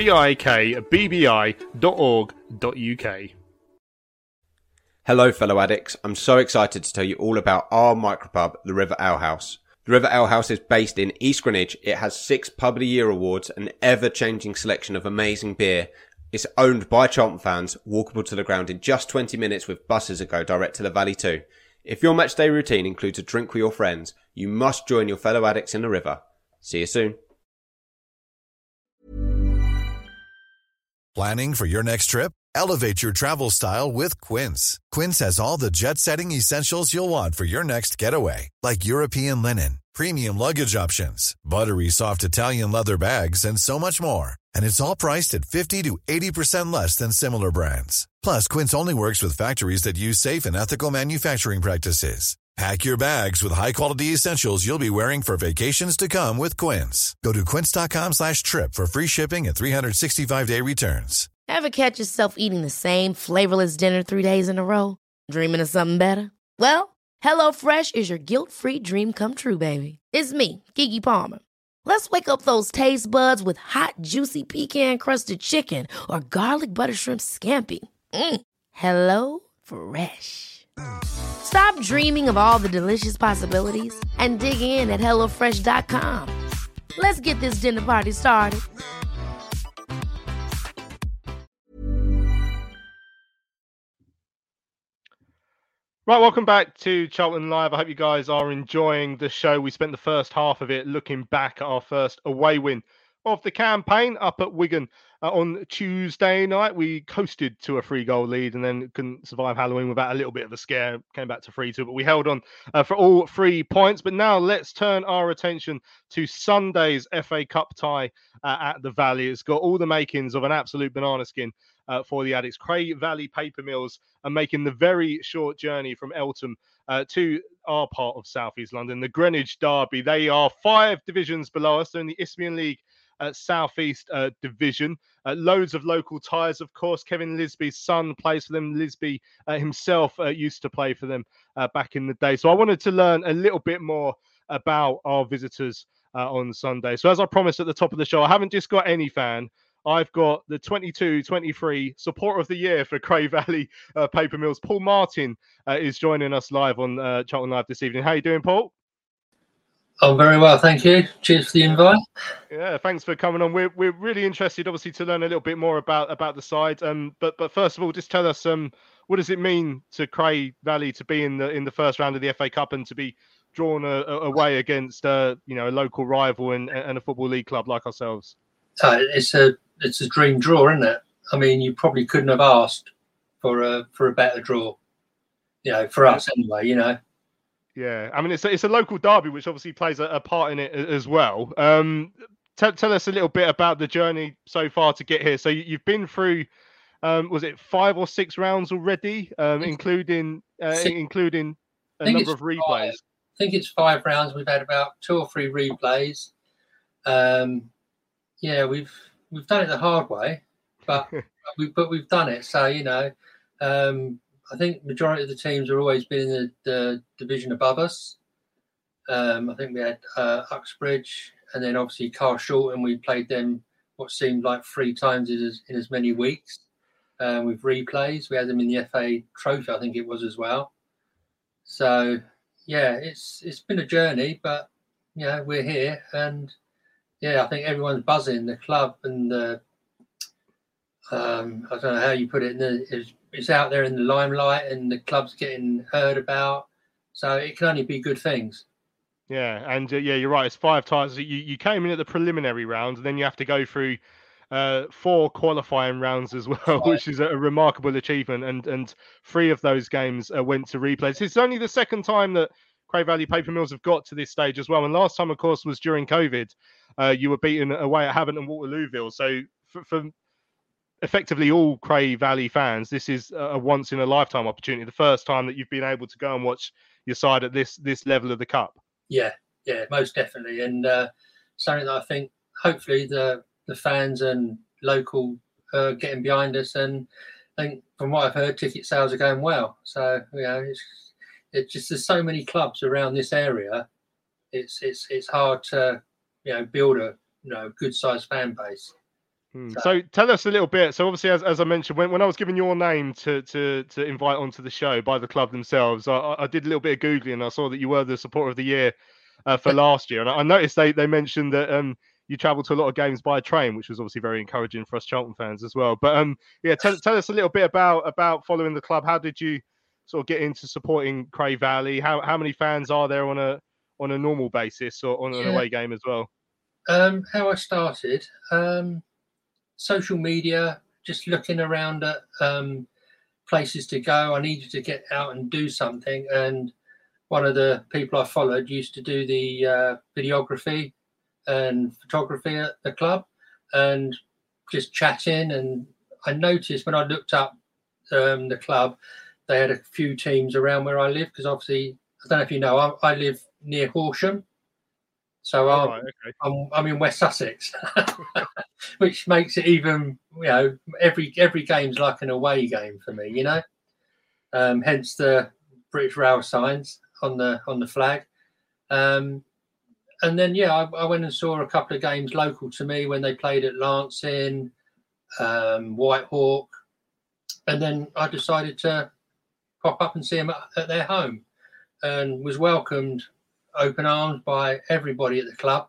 bikbbi.org.uk. Hello fellow addicts, I'm so excited to tell you all about our micropub, the River Ale House. The River Ale House is based in East Greenwich. It has 6 Pub of the Year awards, an ever-changing selection of amazing beer. It's owned by Charlton fans, walkable to the ground in just 20 minutes with buses that go direct to the Valley too. If your matchday routine includes a drink with your friends, you must join your fellow addicts in the River. See you soon. Planning for your next trip? Elevate your travel style with Quince. Quince has all the jet-setting essentials you'll want for your next getaway, like European linen, premium luggage options, buttery soft Italian leather bags, and so much more. And it's all priced at 50 to 80% less than similar brands. Plus, Quince only works with factories that use safe and ethical manufacturing practices. Pack your bags with high-quality essentials you'll be wearing for vacations to come with Quince. Go to quince.com/trip for free shipping and 365-day returns. Ever catch yourself eating the same flavorless dinner 3 days in a row? Dreaming of something better? Well, HelloFresh is your guilt-free dream come true, baby. It's me, Keke Palmer. Let's wake up those taste buds with hot, juicy pecan-crusted chicken or garlic butter shrimp scampi. Hello Fresh. Stop dreaming of all the delicious possibilities and dig in at HelloFresh.com. Let's get this dinner party started. Right, welcome back to Charlton Live. I hope you guys are enjoying the show. We spent the first half of it looking back at our first away win of the campaign up at Wigan on Tuesday night. We coasted to a 3-goal lead and then couldn't survive Halloween without a little bit of a scare. Came back to 3-2, but we held on for all 3 points. But now let's turn our attention to Sunday's FA Cup tie at the Valley. It's got all the makings of an absolute banana skin for the Addicks. Cray Valley Paper Mills are making the very short journey from Eltham to our part of South East London, the Greenwich Derby. They are 5 divisions below us. They're in the Isthmian League South East Division. Loads of local ties, of course. Kevin Lisby's son plays for them. Lisby himself used to play for them back in the day. So I wanted to learn a little bit more about our visitors on Sunday. So as I promised at the top of the show, I haven't just got any fan. I've got the 22-23 Supporter of the Year for Cray Valley Paper Mills. Paul Martin is joining us live on Charlton Live this evening. How are you doing, Paul? Oh, very well, thank you. Cheers for the invite. Yeah, thanks for coming on. We're really interested, obviously, to learn a little bit more about the side. But first of all, just tell us what does it mean to Cray Valley to be in the first round of the FA Cup and to be drawn away against a local rival and a football league club like ourselves? It's a dream draw, isn't it? I mean, you probably couldn't have asked for a better draw. For us anyway. Yeah, I mean, it's a local derby, which obviously plays a part in it as well. Tell us a little bit about the journey so far to get here. So you've been through, was it 5 or 6 rounds already, including a number of replays? 5. I think it's 5 rounds. We've had about 2 or 3 replays. We've done it the hard way, but we've done it. So I think majority of the teams have always been in the division above us. I think we had Uxbridge, and then obviously Carshalton. We played them what seemed like 3 times in as many weeks. With replays, we had them in the FA Trophy, I think it was as well. So yeah, it's been a journey, but we're here, and I think everyone's buzzing. The club and the I don't know how you put it. It's out there in the limelight, and the club's getting heard about. So it can only be good things. Yeah, and you're right. It's 5 times. You came in at the preliminary round, and then you have to go through 4 qualifying rounds as well, right, which is a remarkable achievement. And 3 of those games went to replays. It's only the second time that Cray Valley Paper Mills have got to this stage as well. And last time, of course, was during COVID. You were beaten away at Havant and Waterlooville. So for effectively all Cray Valley fans, this is a once-in-a-lifetime opportunity. The first time that you've been able to go and watch your side at this level of the cup. Yeah, most definitely. And something that I think hopefully the fans and local getting behind us. And I think from what I've heard, ticket sales are going well. So, it's just there's so many clubs around this area. It's hard to, build a, good-sized fan base. So tell us a little bit. So obviously, as I mentioned, when I was given your name to invite onto the show by the club themselves, I did a little bit of Googling and I saw that you were the Supporter of the Year for last year. And I noticed they mentioned that you travelled to a lot of games by train, which was obviously very encouraging for us Charlton fans as well. But tell us a little bit about following the club. How did you sort of get into supporting Cray Valley? How many fans are there on a normal basis or on an away game as well? How I started. Social media, just looking around at places to go. I needed to get out and do something. And one of the people I followed used to do the videography and photography at the club, and just chatting. And I noticed when I looked up the club, they had a few teams around where I live, because obviously, I don't know if you know, I live near Horsham. So I'm in West Sussex, which makes it even, every game's like an away game for me, hence the British Rail signs on the flag. And then, I went and saw a couple of games local to me when they played at Lancing, Whitehawk. And then I decided to pop up and see them at their home, and was welcomed open arms by everybody at the club.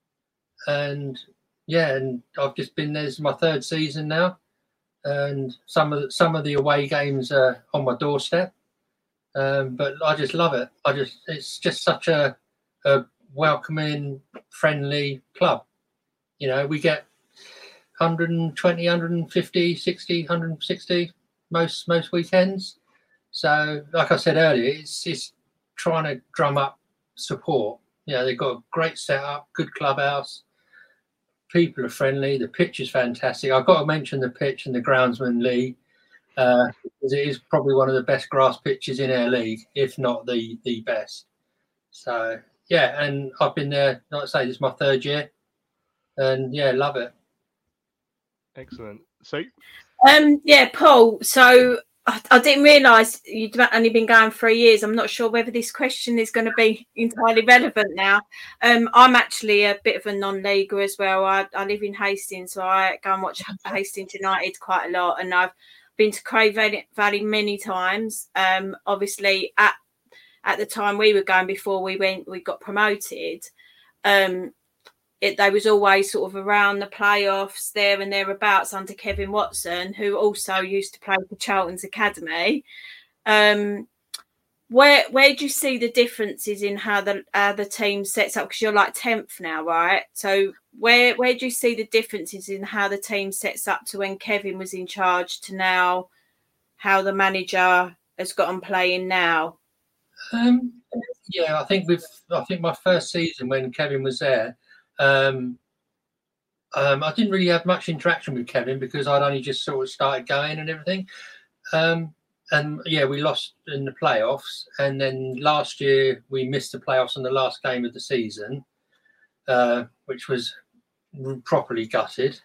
And I've just been there. This is my 3rd season now, and some of the away games are on my doorstep. But I just love it. It's just such a welcoming, friendly club. You know, we get 120, 150, 60, 160 most weekends. So, like I said earlier, it's trying to drum up support. You know, they've got a great setup, good clubhouse. People are friendly. The pitch is fantastic. I've got to mention the pitch and the groundsman Lee, because it is probably one of the best grass pitches in our league, if not the best. So, yeah, and I've been there, like I say, this is my 3rd year. And, yeah, love it. Excellent. So, yeah, Paul, so I didn't realise you'd only been going 3 years. I'm not sure whether this question is going to be entirely relevant now. I'm actually a bit of a non-leaguer as well. I live in Hastings, so I go and watch Hastings United quite a lot, and I've been to Cray Valley many times. Obviously, at the time we were going before we got promoted. They was always sort of around the playoffs there and thereabouts under Kevin Watson, who also used to play for Charlton's Academy. Where do you see the differences in how the team sets up? Because you're like 10th now, right? So where do you see the differences in how the team sets up to when Kevin was in charge to now, how the manager has got on playing now? Yeah, I think my first season when Kevin was there, I didn't really have much interaction with Kevin because I'd only just sort of started going and everything. And yeah, we lost in the playoffs, and then last year we missed the playoffs on the last game of the season, which was properly gutted.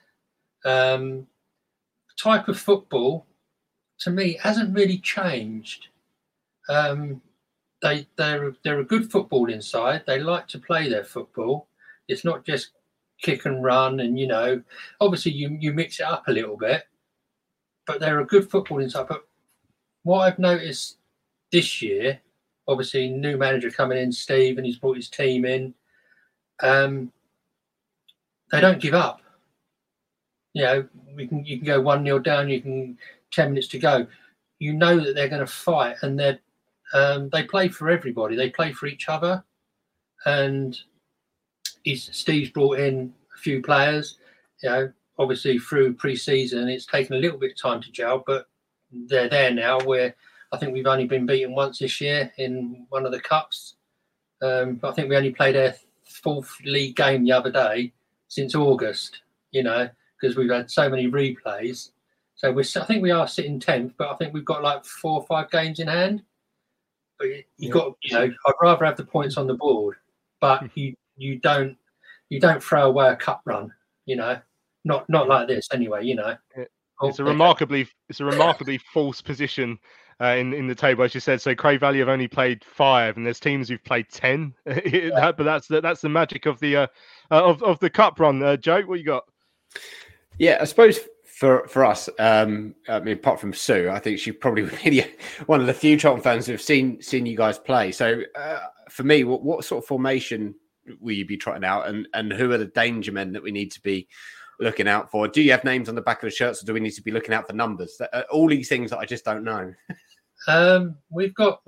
Type of football, to me, hasn't really changed. They're a good footballing side. They like to play their football. It's not just kick and run, and obviously you mix it up a little bit, but they're a good footballing side. But what I've noticed this year, obviously new manager coming in, Steve, and he's brought his team in. They don't give up. You can go 1-0 down. You can 10 minutes to go. You know that they're going to fight, and they play for everybody. They play for each other, and Steve's brought in a few players. Obviously through pre-season, it's taken a little bit of time to gel, but they're there now. Where I think we've only been beaten once this year in one of the cups. I think we only played our 4th league game the other day since August. Because we've had so many replays. So I think we are sitting 10th, but I think we've got like 4 or 5 games in hand. But I'd rather have the points on the board, but you don't throw away a cup run. Not like this anyway. It's a remarkably false position in the table, as you said. So Cray Valley have only played 5, and there's teams who've played 10. But that's the magic of the cup run. Joe, what you got? Yeah, I suppose for us, apart from Sue, I think she probably would be one of the few Charlton fans who have seen you guys play. So for me, what sort of formation will you be trotting out, and who are the danger men that we need to be looking out for? Do you have names on the back of the shirts, or do we need to be looking out for numbers? All these things that I just don't know. We've got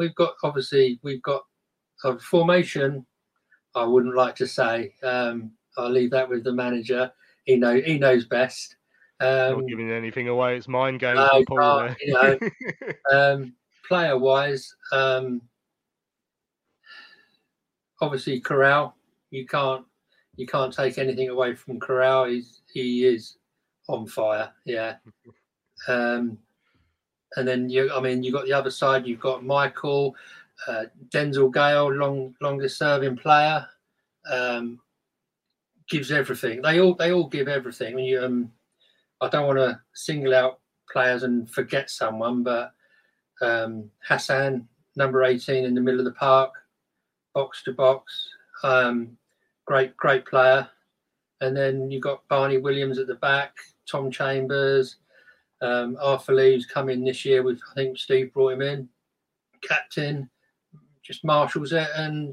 a formation. I wouldn't like to say. I'll leave that with the manager. He knows best. Not giving anything away. It's mind games. Player wise, obviously Corral. You can't take anything away from Corral. He is on fire. Yeah. And then you got the other side. You've got Michael, Denzel Gale, longest serving player. Gives everything. They all give everything. When I don't want to single out players and forget someone, but Hassan, number 18 in the middle of the park, box to box, great player. And then you've got Barney Williams at the back, Tom Chambers, Arthur Lee's come in this year with, I think Steve brought him in, captain, just marshals it, and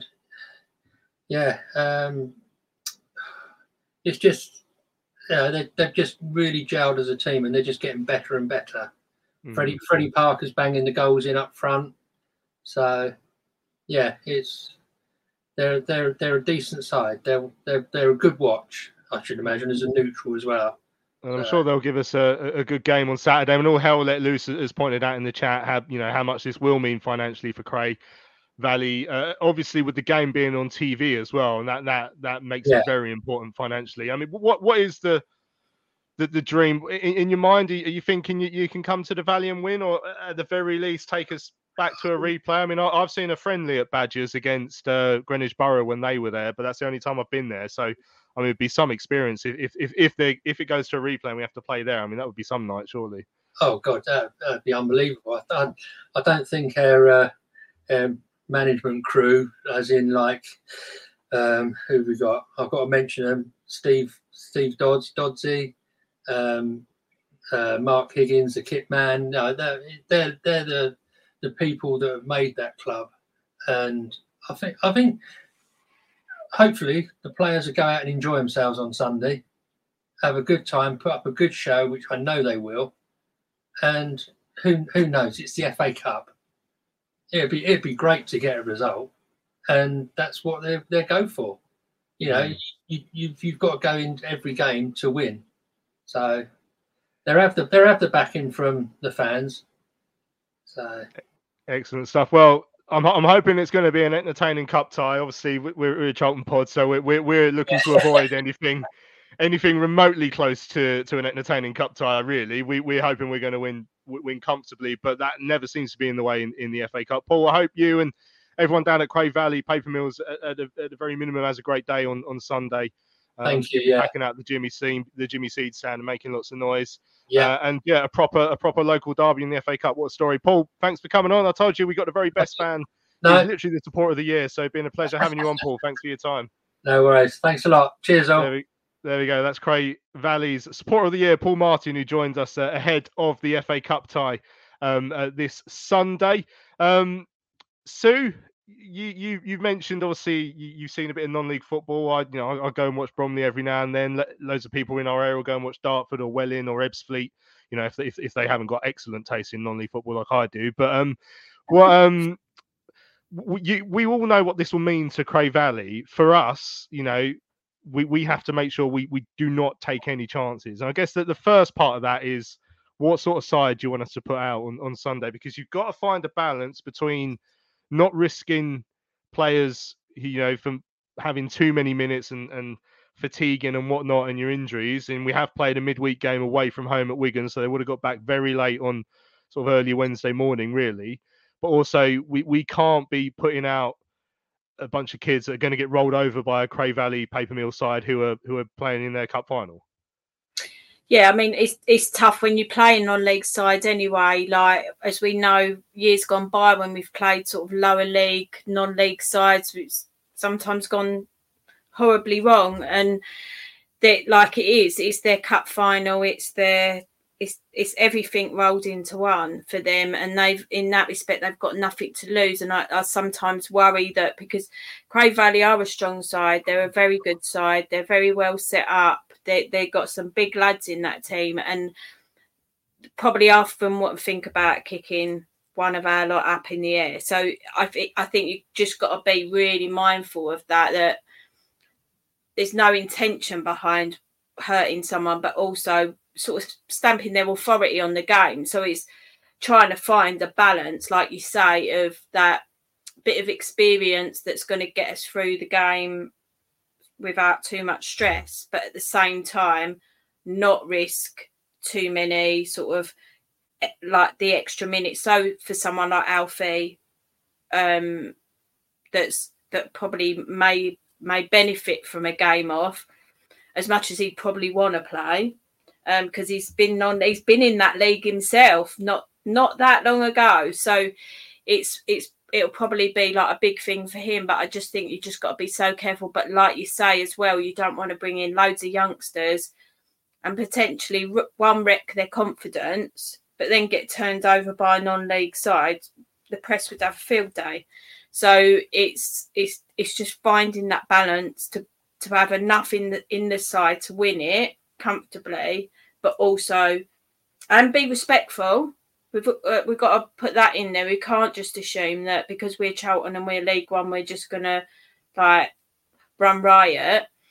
it's just they've just really gelled as a team, and they're just getting better and better. Freddie Parker's banging the goals in up front, so yeah, they're a decent side. They're a good watch, I should imagine, as a neutral as well. And I'm sure they'll give us a good game on Saturday. And all hell let loose, as pointed out in the chat, how much this will mean financially for Cray Valley. Obviously, with the game being on TV as well, and that makes it very important financially. I mean, what is the dream in your mind? Are you thinking you can come to the Valley and win, or at the very least take us back to a replay? I mean, I've seen a friendly at Badgers against Greenwich Borough when they were there, but that's the only time I've been there. So, I mean, it'd be some experience if it goes to a replay and we have to play there. I mean, that would be some night, surely. Oh God, that'd be unbelievable. I don't think our management crew, as in like who we got? I've got to mention them: Steve Doddsy, Mark Higgins, the kit man. No, they're the people that have made that club, and I think hopefully the players will go out and enjoy themselves on Sunday, have a good time, put up a good show, which I know they will, and who knows? It's the FA Cup. It'd be great to get a result, and that's what they go for. You know, you've got to go into every game to win. So they have the backing from the fans. So excellent stuff. Well, I'm hoping it's going to be an entertaining cup tie. Obviously, we're a Charlton pod, so we're looking to avoid anything remotely close to an entertaining cup tie. Really, we're hoping we're going to win comfortably, but that never seems to be in the way in the FA Cup. Paul, I hope you and everyone down at Cray Valley Paper Mills at the very minimum has a great day on Sunday. Thank you. Yeah, packing out the Jimmy Seed stand and making lots of noise. Yeah, and a proper local derby in the FA Cup. What a story, Paul! Thanks for coming on. I told you we got the very best fan. No. He's literally the supporter of the year. So it's been a pleasure having you on, Paul. Thanks for your time. No worries. Thanks a lot. Cheers, all. There we go. That's Cray Valley's supporter of the year, Paul Martin, who joins us ahead of the FA Cup tie this Sunday. Sue, you've mentioned obviously you've seen a bit of non-league football. I go and watch Bromley every now and then. Loads of people in our area will go and watch Dartford or Welling or Ebbsfleet. You know, if they haven't got excellent taste in non-league football like I do. But we all know what this will mean to Cray Valley. For us, you know, we have to make sure we do not take any chances. And I guess that the first part of that is what sort of side do you want us to put out on Sunday? Because you've got to find a balance between not risking players, you know, from having too many minutes and fatiguing and whatnot and your injuries. And we have played a midweek game away from home at Wigan, so they would have got back very late on sort of early Wednesday morning, really. But also we can't be putting out a bunch of kids that are going to get rolled over by a Cray Valley Paper Mill side who are playing in their cup final. Yeah, I mean, it's tough when you play non-league sides anyway. Like, as we know, years gone by when we've played sort of lower league, non-league sides, it's sometimes gone horribly wrong. And like it's their cup final, it's everything rolled into one for them. And in that respect, they've got nothing to lose. And I sometimes worry that because Cray Valley are a strong side, they're a very good side, they're very well set up. They got some big lads in that team, and probably often what think about kicking one of our lot up in the air. So I think you just got to be really mindful of that there's no intention behind hurting someone, but also sort of stamping their authority on the game. So it's trying to find a balance, like you say, of that bit of experience that's going to get us through the game without too much stress, but at the same time not risk too many sort of like the extra minutes. So for someone like Alfie, that probably may benefit from a game off as much as he'd probably want to play, because he's been in that league himself not that long ago. So it'll probably be like a big thing for him, but I just think you just got to be so careful. But like you say as well, you don't want to bring in loads of youngsters and potentially wreck their confidence, but then get turned over by a non-league side. The press would have a field day. So it's just finding that balance to have enough in the side to win it comfortably, but also and be respectful. We've got to put that in there. We can't just assume that because we're Charlton and we're League One, we're just going to like run riot.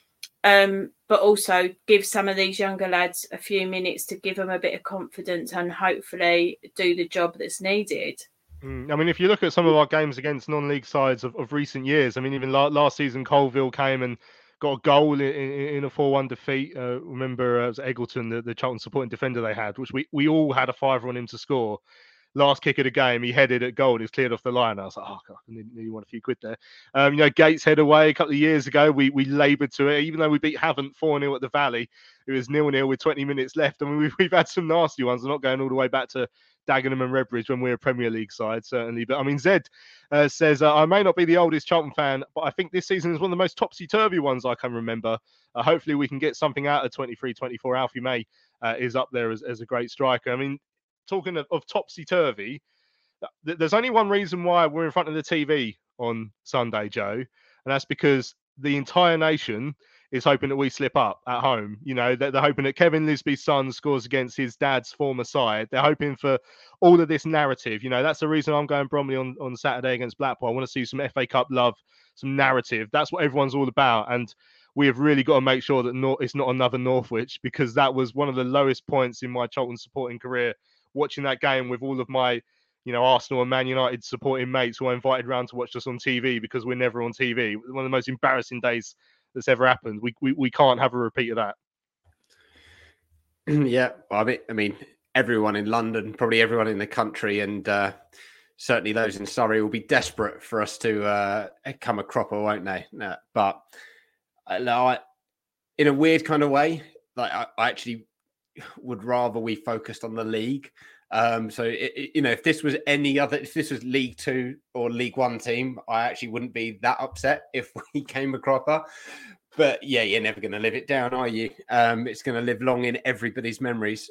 but also give some of these younger lads a few minutes to give them a bit of confidence and hopefully do the job that's needed. I mean, if you look at some of our games against non-league sides of recent years, I mean, even last season, Colville came and got a goal in a 4-1 defeat. Remember, it was Eggleton, the Charlton supporting defender they had, which we all had a fiver on him to score. Last kick of the game, he headed at goal. He was cleared off the line. I was like, oh, God, I nearly won a few quid there. Gateshead away a couple of years ago, we laboured to it. Even though we beat Havant 4-0 at the Valley, it was 0-0 with 20 minutes left. I mean, we've had some nasty ones. I'm not going all the way back to Dagenham and Redbridge when we were a Premier League side, certainly. But I mean, Zed says, I may not be the oldest Charlton fan, but I think this season is one of the most topsy-turvy ones I can remember. Hopefully we can get something out of 23-24. Alfie May is up there as a great striker. I mean, talking of topsy-turvy, there's only one reason why we're in front of the TV on Sunday, Joe, and that's because the entire nation is hoping that we slip up at home. You know, they're hoping that Kevin Lisby's son scores against his dad's former side. They're hoping for all of this narrative. You know, that's the reason I'm going Bromley on Saturday against Blackpool. I want to see some FA Cup love, some narrative. That's what everyone's all about. And we have really got to make sure that it's not another Northwich, because that was one of the lowest points in my Charlton supporting career, watching that game with all of my, Arsenal and Man United supporting mates who I invited around to watch us on TV because we're never on TV. One of the most embarrassing days that's ever happened. We can't have a repeat of that. Yeah, I mean, everyone in London, probably everyone in the country, and certainly those in Surrey will be desperate for us to come a cropper, won't they? No, but in a weird kind of way, like I actually would rather we focused on the league. If this was if this was League Two or League One team, I actually wouldn't be that upset if we came a cropper. But yeah, you're never going to live it down, are you? It's going to live long in everybody's memories.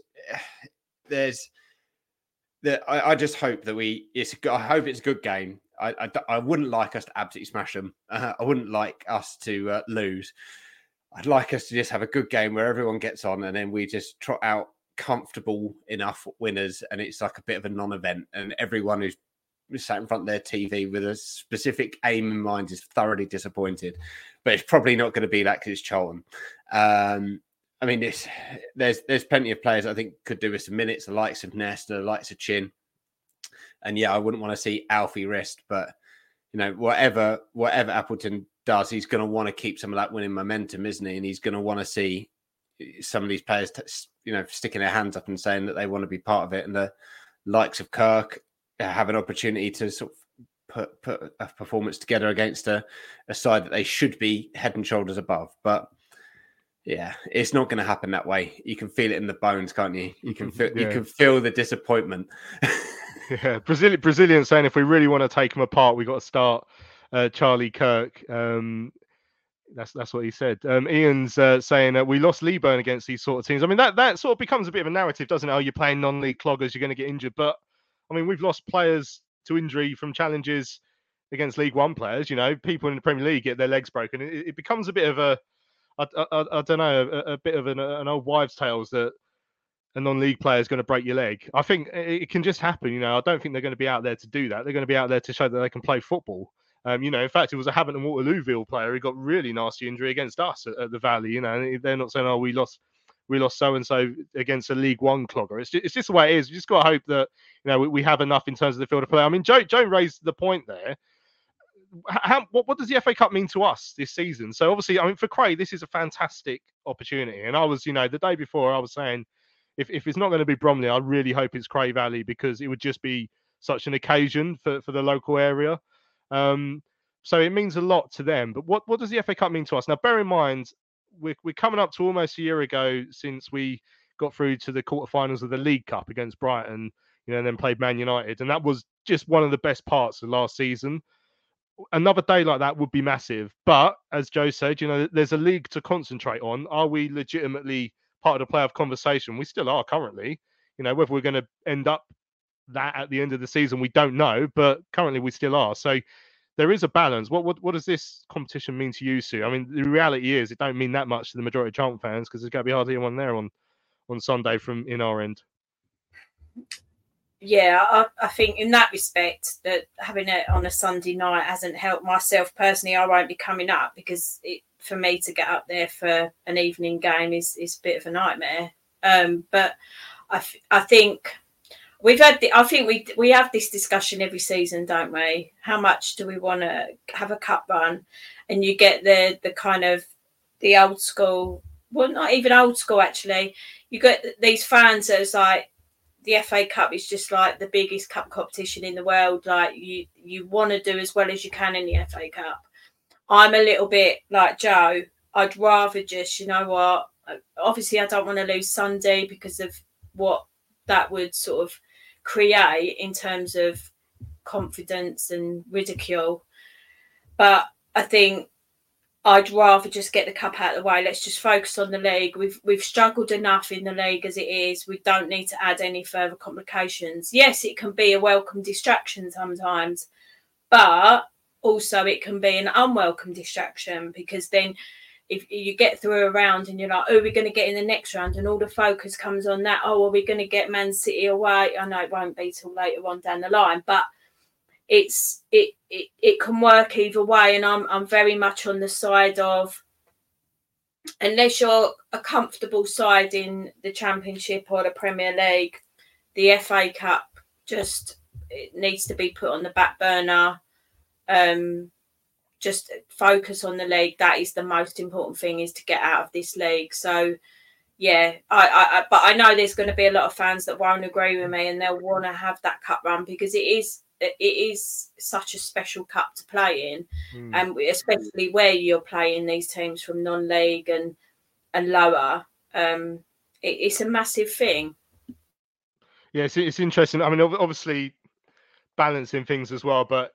I just hope that I hope it's a good game. I wouldn't like us to absolutely smash them. I wouldn't like us to lose. I'd like us to just have a good game where everyone gets on and then we just trot out comfortable enough winners, and it's like a bit of a non-event, and everyone who's sat in front of their TV with a specific aim in mind is thoroughly disappointed. But it's probably not going to be that because it's Charlton. I mean, there's plenty of players I think could do with some minutes, the likes of Nesta, the likes of Chin, and yeah, I wouldn't want to see Alfie rest, but whatever Appleton does, he's going to want to keep some of that winning momentum, isn't he? And he's going to want to see some of these players, sticking their hands up and saying that they want to be part of it. And the likes of Kirk have an opportunity to sort of put a performance together against a side that they should be head and shoulders above. But yeah, it's not going to happen that way. You can feel it in the bones, can't you? You can feel the disappointment. Yeah, Brazilians saying if we really want to take them apart, we got to start Charlie Kirk. That's what he said. Ian's saying that we lost Leeburn against these sort of teams. I mean, that sort of becomes a bit of a narrative, doesn't it? Oh, you're playing non-league cloggers, you're going to get injured. But I mean, we've lost players to injury from challenges against League One players. People in the Premier League get their legs broken. It becomes a bit of I don't know, a bit of an old wives' tales that a non-league player is going to break your leg. I think it can just happen. I don't think they're going to be out there to do that. They're going to be out there to show that they can play football. In fact, it was a Havant and Waterlooville player who got really nasty injury against us at the Valley. And they're not saying, "Oh, we lost so and so against a League One clogger." It's just the way it is. We just got to hope that we have enough in terms of the field of play. I mean, Joe raised the point there. What does the FA Cup mean to us this season? So obviously, I mean, for Craig, this is a fantastic opportunity. And I was, the day before, I was saying, if it's not going to be Bromley, I really hope it's Cray Valley, because it would just be such an occasion for the local area. So it means a lot to them. But what does the FA Cup mean to us? Now, bear in mind, we're coming up to almost a year ago since we got through to the quarterfinals of the League Cup against Brighton, and then played Man United. And that was just one of the best parts of last season. Another day like that would be massive. But as Joe said, there's a league to concentrate on. Are we legitimately part of the playoff conversation? We still are currently. Whether we're going to end up that at the end of the season, we don't know. But currently we still are. So there is a balance. What does this competition mean to you, Sue? I mean, the reality is it don't mean that much to the majority of Charlton fans, because there's going to be hardly anyone there on Sunday from in our end. Yeah, I think in that respect that having it on a Sunday night hasn't helped myself personally. I won't be coming up because for me to get up there for an evening game is a bit of a nightmare. But I think we have this discussion every season, don't we? How much do we want to have a cup run? And you get the kind of the old school, well, not even old school actually. You get these fans that's like, the FA Cup is just like the biggest cup competition in the world. Like you want to do as well as you can in the FA Cup. I'm a little bit like Joe. I'd rather just, you know what? Obviously, I don't want to lose Sunday because of what that would sort of create in terms of confidence and ridicule. But I think I'd rather just get the cup out of the way. Let's just focus on the league. We've struggled enough in the league as it is. We don't need to add any further complications. Yes, it can be a welcome distraction sometimes, but also it can be an unwelcome distraction, because then if you get through a round and you're like, oh, we're going to get in the next round, and all the focus comes on that. Oh, are we going to get Man City away? I know it won't be till later on down the line, but it can work either way, and I'm very much on the side of, unless you're a comfortable side in the Championship or the Premier League, the FA Cup just it needs to be put on the back burner. Just focus on the league. That is the most important thing, is to get out of this league. So yeah, but I know there's going to be a lot of fans that won't agree with me, and they'll want to have that cup run because it is such a special cup to play in, and especially where you're playing these teams from non-league and lower. It's a massive thing. Yeah, it's interesting. I mean, obviously balancing things as well, but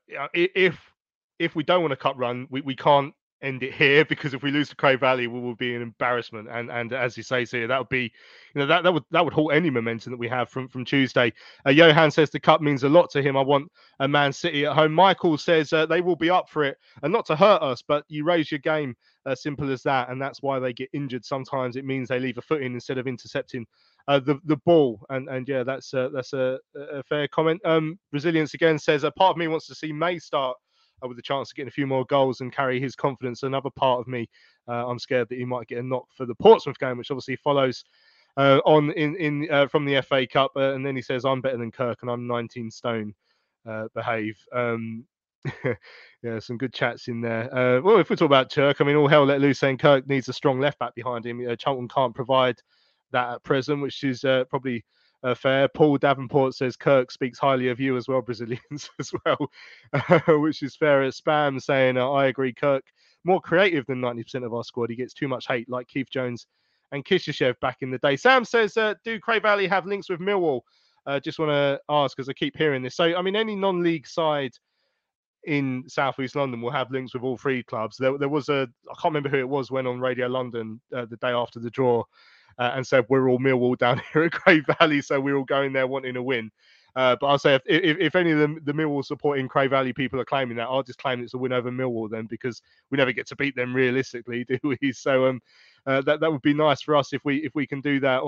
if we don't want a cup run, we can't end it here, because if we lose to Cray Valley, we will be an embarrassment. And as you say, here, that would be, that would halt any momentum that we have from Tuesday. Johan says the cup means a lot to him. I want a Man City at home. Michael says they will be up for it, and not to hurt us, but you raise your game, simple as that, and that's why they get injured. Sometimes it means they leave a foot in instead of intercepting the ball, and yeah, that's a fair comment. Resilience again says a part of me wants to see May start with a chance of getting a few more goals and carry his confidence. Another part of me, I'm scared that he might get a knock for the Portsmouth game, which obviously follows on in from the FA Cup. And then he says, I'm better than Kirk and I'm 19 stone. Behave. Yeah, some good chats in there. Well, if we talk about Kirk, I mean, all hell let loose, saying Kirk needs a strong left back behind him. Charlton can't provide that at present, which is probably fair. Paul Davenport says Kirk speaks highly of you as well, Brazilians as well, which is fair. Spam saying, I agree, Kirk more creative than 90% of our squad. He gets too much hate, like Keith Jones and Kishishev back in the day. Sam says, do Cray Valley have links with Millwall? Just want to ask, because I keep hearing this. So, I mean, any non-league side in South East London will have links with all three clubs. There was I can't remember who it was, went on Radio London the day after the draw, and said we're all Millwall down here at Cray Valley, so we're all going there wanting a win. But I'll say if any of the Millwall supporting Cray Valley people are claiming that, I'll just claim it's a win over Millwall then, because we never get to beat them realistically, do we? So that would be nice for us if we can do that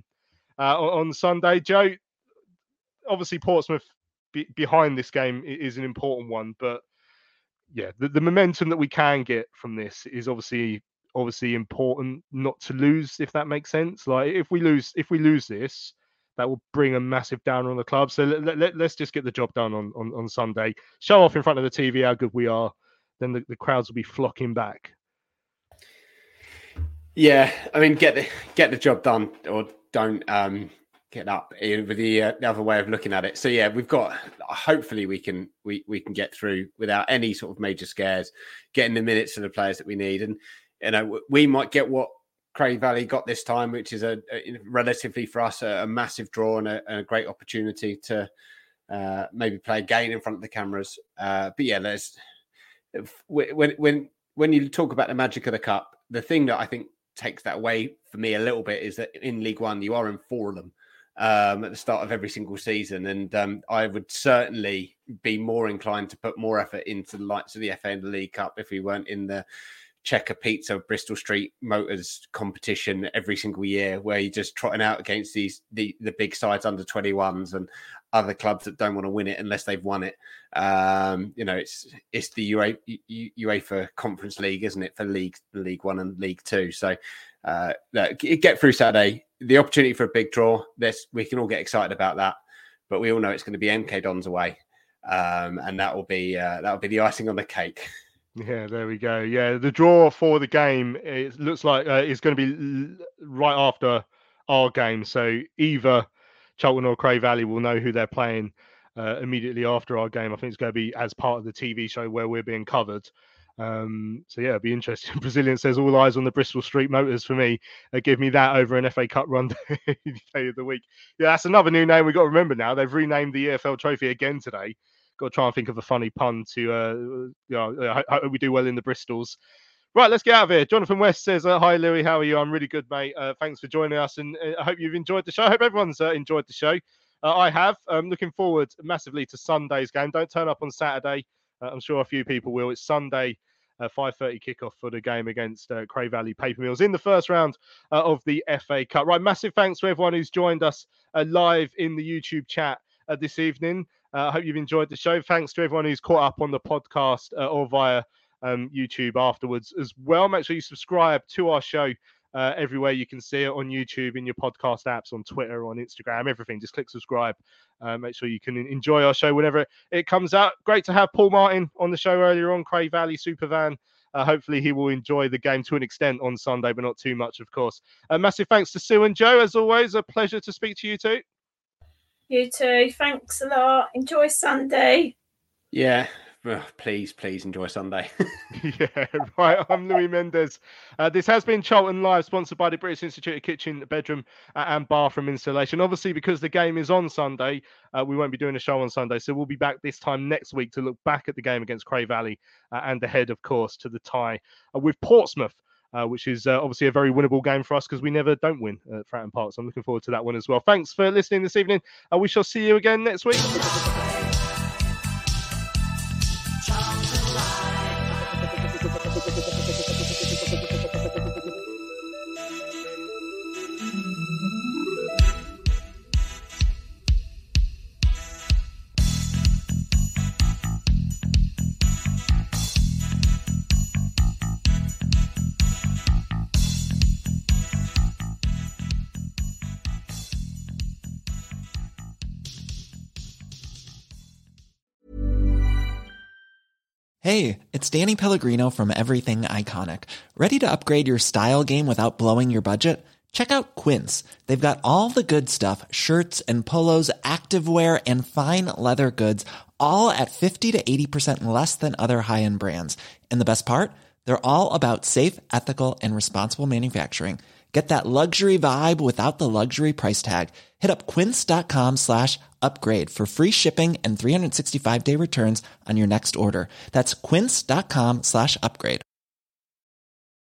on Sunday. Joe, obviously Portsmouth behind this game is an important one, but yeah, the momentum that we can get from this is obviously important not to lose, if that makes sense. Like if we lose this, that will bring a massive downer on the club. So let's just get the job done on Sunday. Show off in front of the TV how good we are. Then the crowds will be flocking back. Yeah, I mean, get the job done, or don't get up. With the other way of looking at it. So yeah, we've got. Hopefully, we can get through without any sort of major scares, getting the minutes to the players that we need, and we might get what Cray Valley got this time, which is a relatively for us a massive draw and a great opportunity to maybe play a game in front of the cameras. But yeah, when you talk about the magic of the cup, the thing that I think takes that away for me a little bit is that in League One you are in 4 of them at the start of every single season, and I would certainly be more inclined to put more effort into the likes of the FA and the League Cup if we weren't in the Checker Pizza Bristol Street Motors competition every single year, where you're just trotting out against the big sides under 21s and other clubs that don't want to win it unless they've won it. It's the UEFA Conference League, isn't it, for League One and League Two? So get through Saturday. The opportunity for a big draw. We can all get excited about that, but we all know it's going to be MK Dons away, and that will be the icing on the cake. Yeah, there we go. Yeah, the draw for the game, it looks like it's going to be right after our game. So either Charlton or Cray Valley will know who they're playing immediately after our game. I think it's going to be as part of the TV show where we're being covered. So yeah, it'll be interesting. Brazilian says all eyes on the Bristol Street Motors for me. Give me that over an FA Cup run day of the week. Yeah, that's another new name we've got to remember now. They've renamed the EFL Trophy again today. Got to try and think of a funny pun to, hope we do well in the Bristols. Right, let's get out of here. Jonathan West says, hi, Louis. How are you? I'm really good, mate. Thanks for joining us. And I hope you've enjoyed the show. I hope everyone's enjoyed the show. I have. I'm looking forward massively to Sunday's game. Don't turn up on Saturday. I'm sure a few people will. It's Sunday, 5:30 kickoff for the game against Cray Valley Paper Mills in the first round of the FA Cup. Right, massive thanks to everyone who's joined us live in the YouTube chat this evening. I hope you've enjoyed the show. Thanks to everyone who's caught up on the podcast or via YouTube afterwards as well. Make sure you subscribe to our show everywhere you can see it, on YouTube, in your podcast apps, on Twitter, on Instagram, everything. Just click subscribe. Make sure you can enjoy our show whenever it comes out. Great to have Paul Martin on the show earlier on, Cray Valley Supervan. Hopefully he will enjoy the game to an extent on Sunday, but not too much, of course. Massive thanks to Sue and Joe. As always, a pleasure to speak to you too. You too. Thanks a lot. Enjoy Sunday. Yeah. Please enjoy Sunday. Yeah, right. I'm Louis Mendes. This has been Charlton Live, sponsored by the British Institute of Kitchen, Bedroom and Bathroom Installation. Obviously, because the game is on Sunday, we won't be doing a show on Sunday. So we'll be back this time next week to look back at the game against Cray Valley and ahead, of course, to the tie with Portsmouth. Which is obviously a very winnable game for us because we never don't win at Fratton Park. So I'm looking forward to that one as well. Thanks for listening this evening. We shall see you again next week. Hey, it's Danny Pellegrino from Everything Iconic. Ready to upgrade your style game without blowing your budget? Check out Quince. They've got all the good stuff, shirts and polos, activewear, and fine leather goods, all at 50 to 80% less than other high-end brands. And the best part? They're all about safe, ethical, and responsible manufacturing. Get that luxury vibe without the luxury price tag. Hit up quince.com/upgrade for free shipping and 365-day returns on your next order. That's quince.com/upgrade.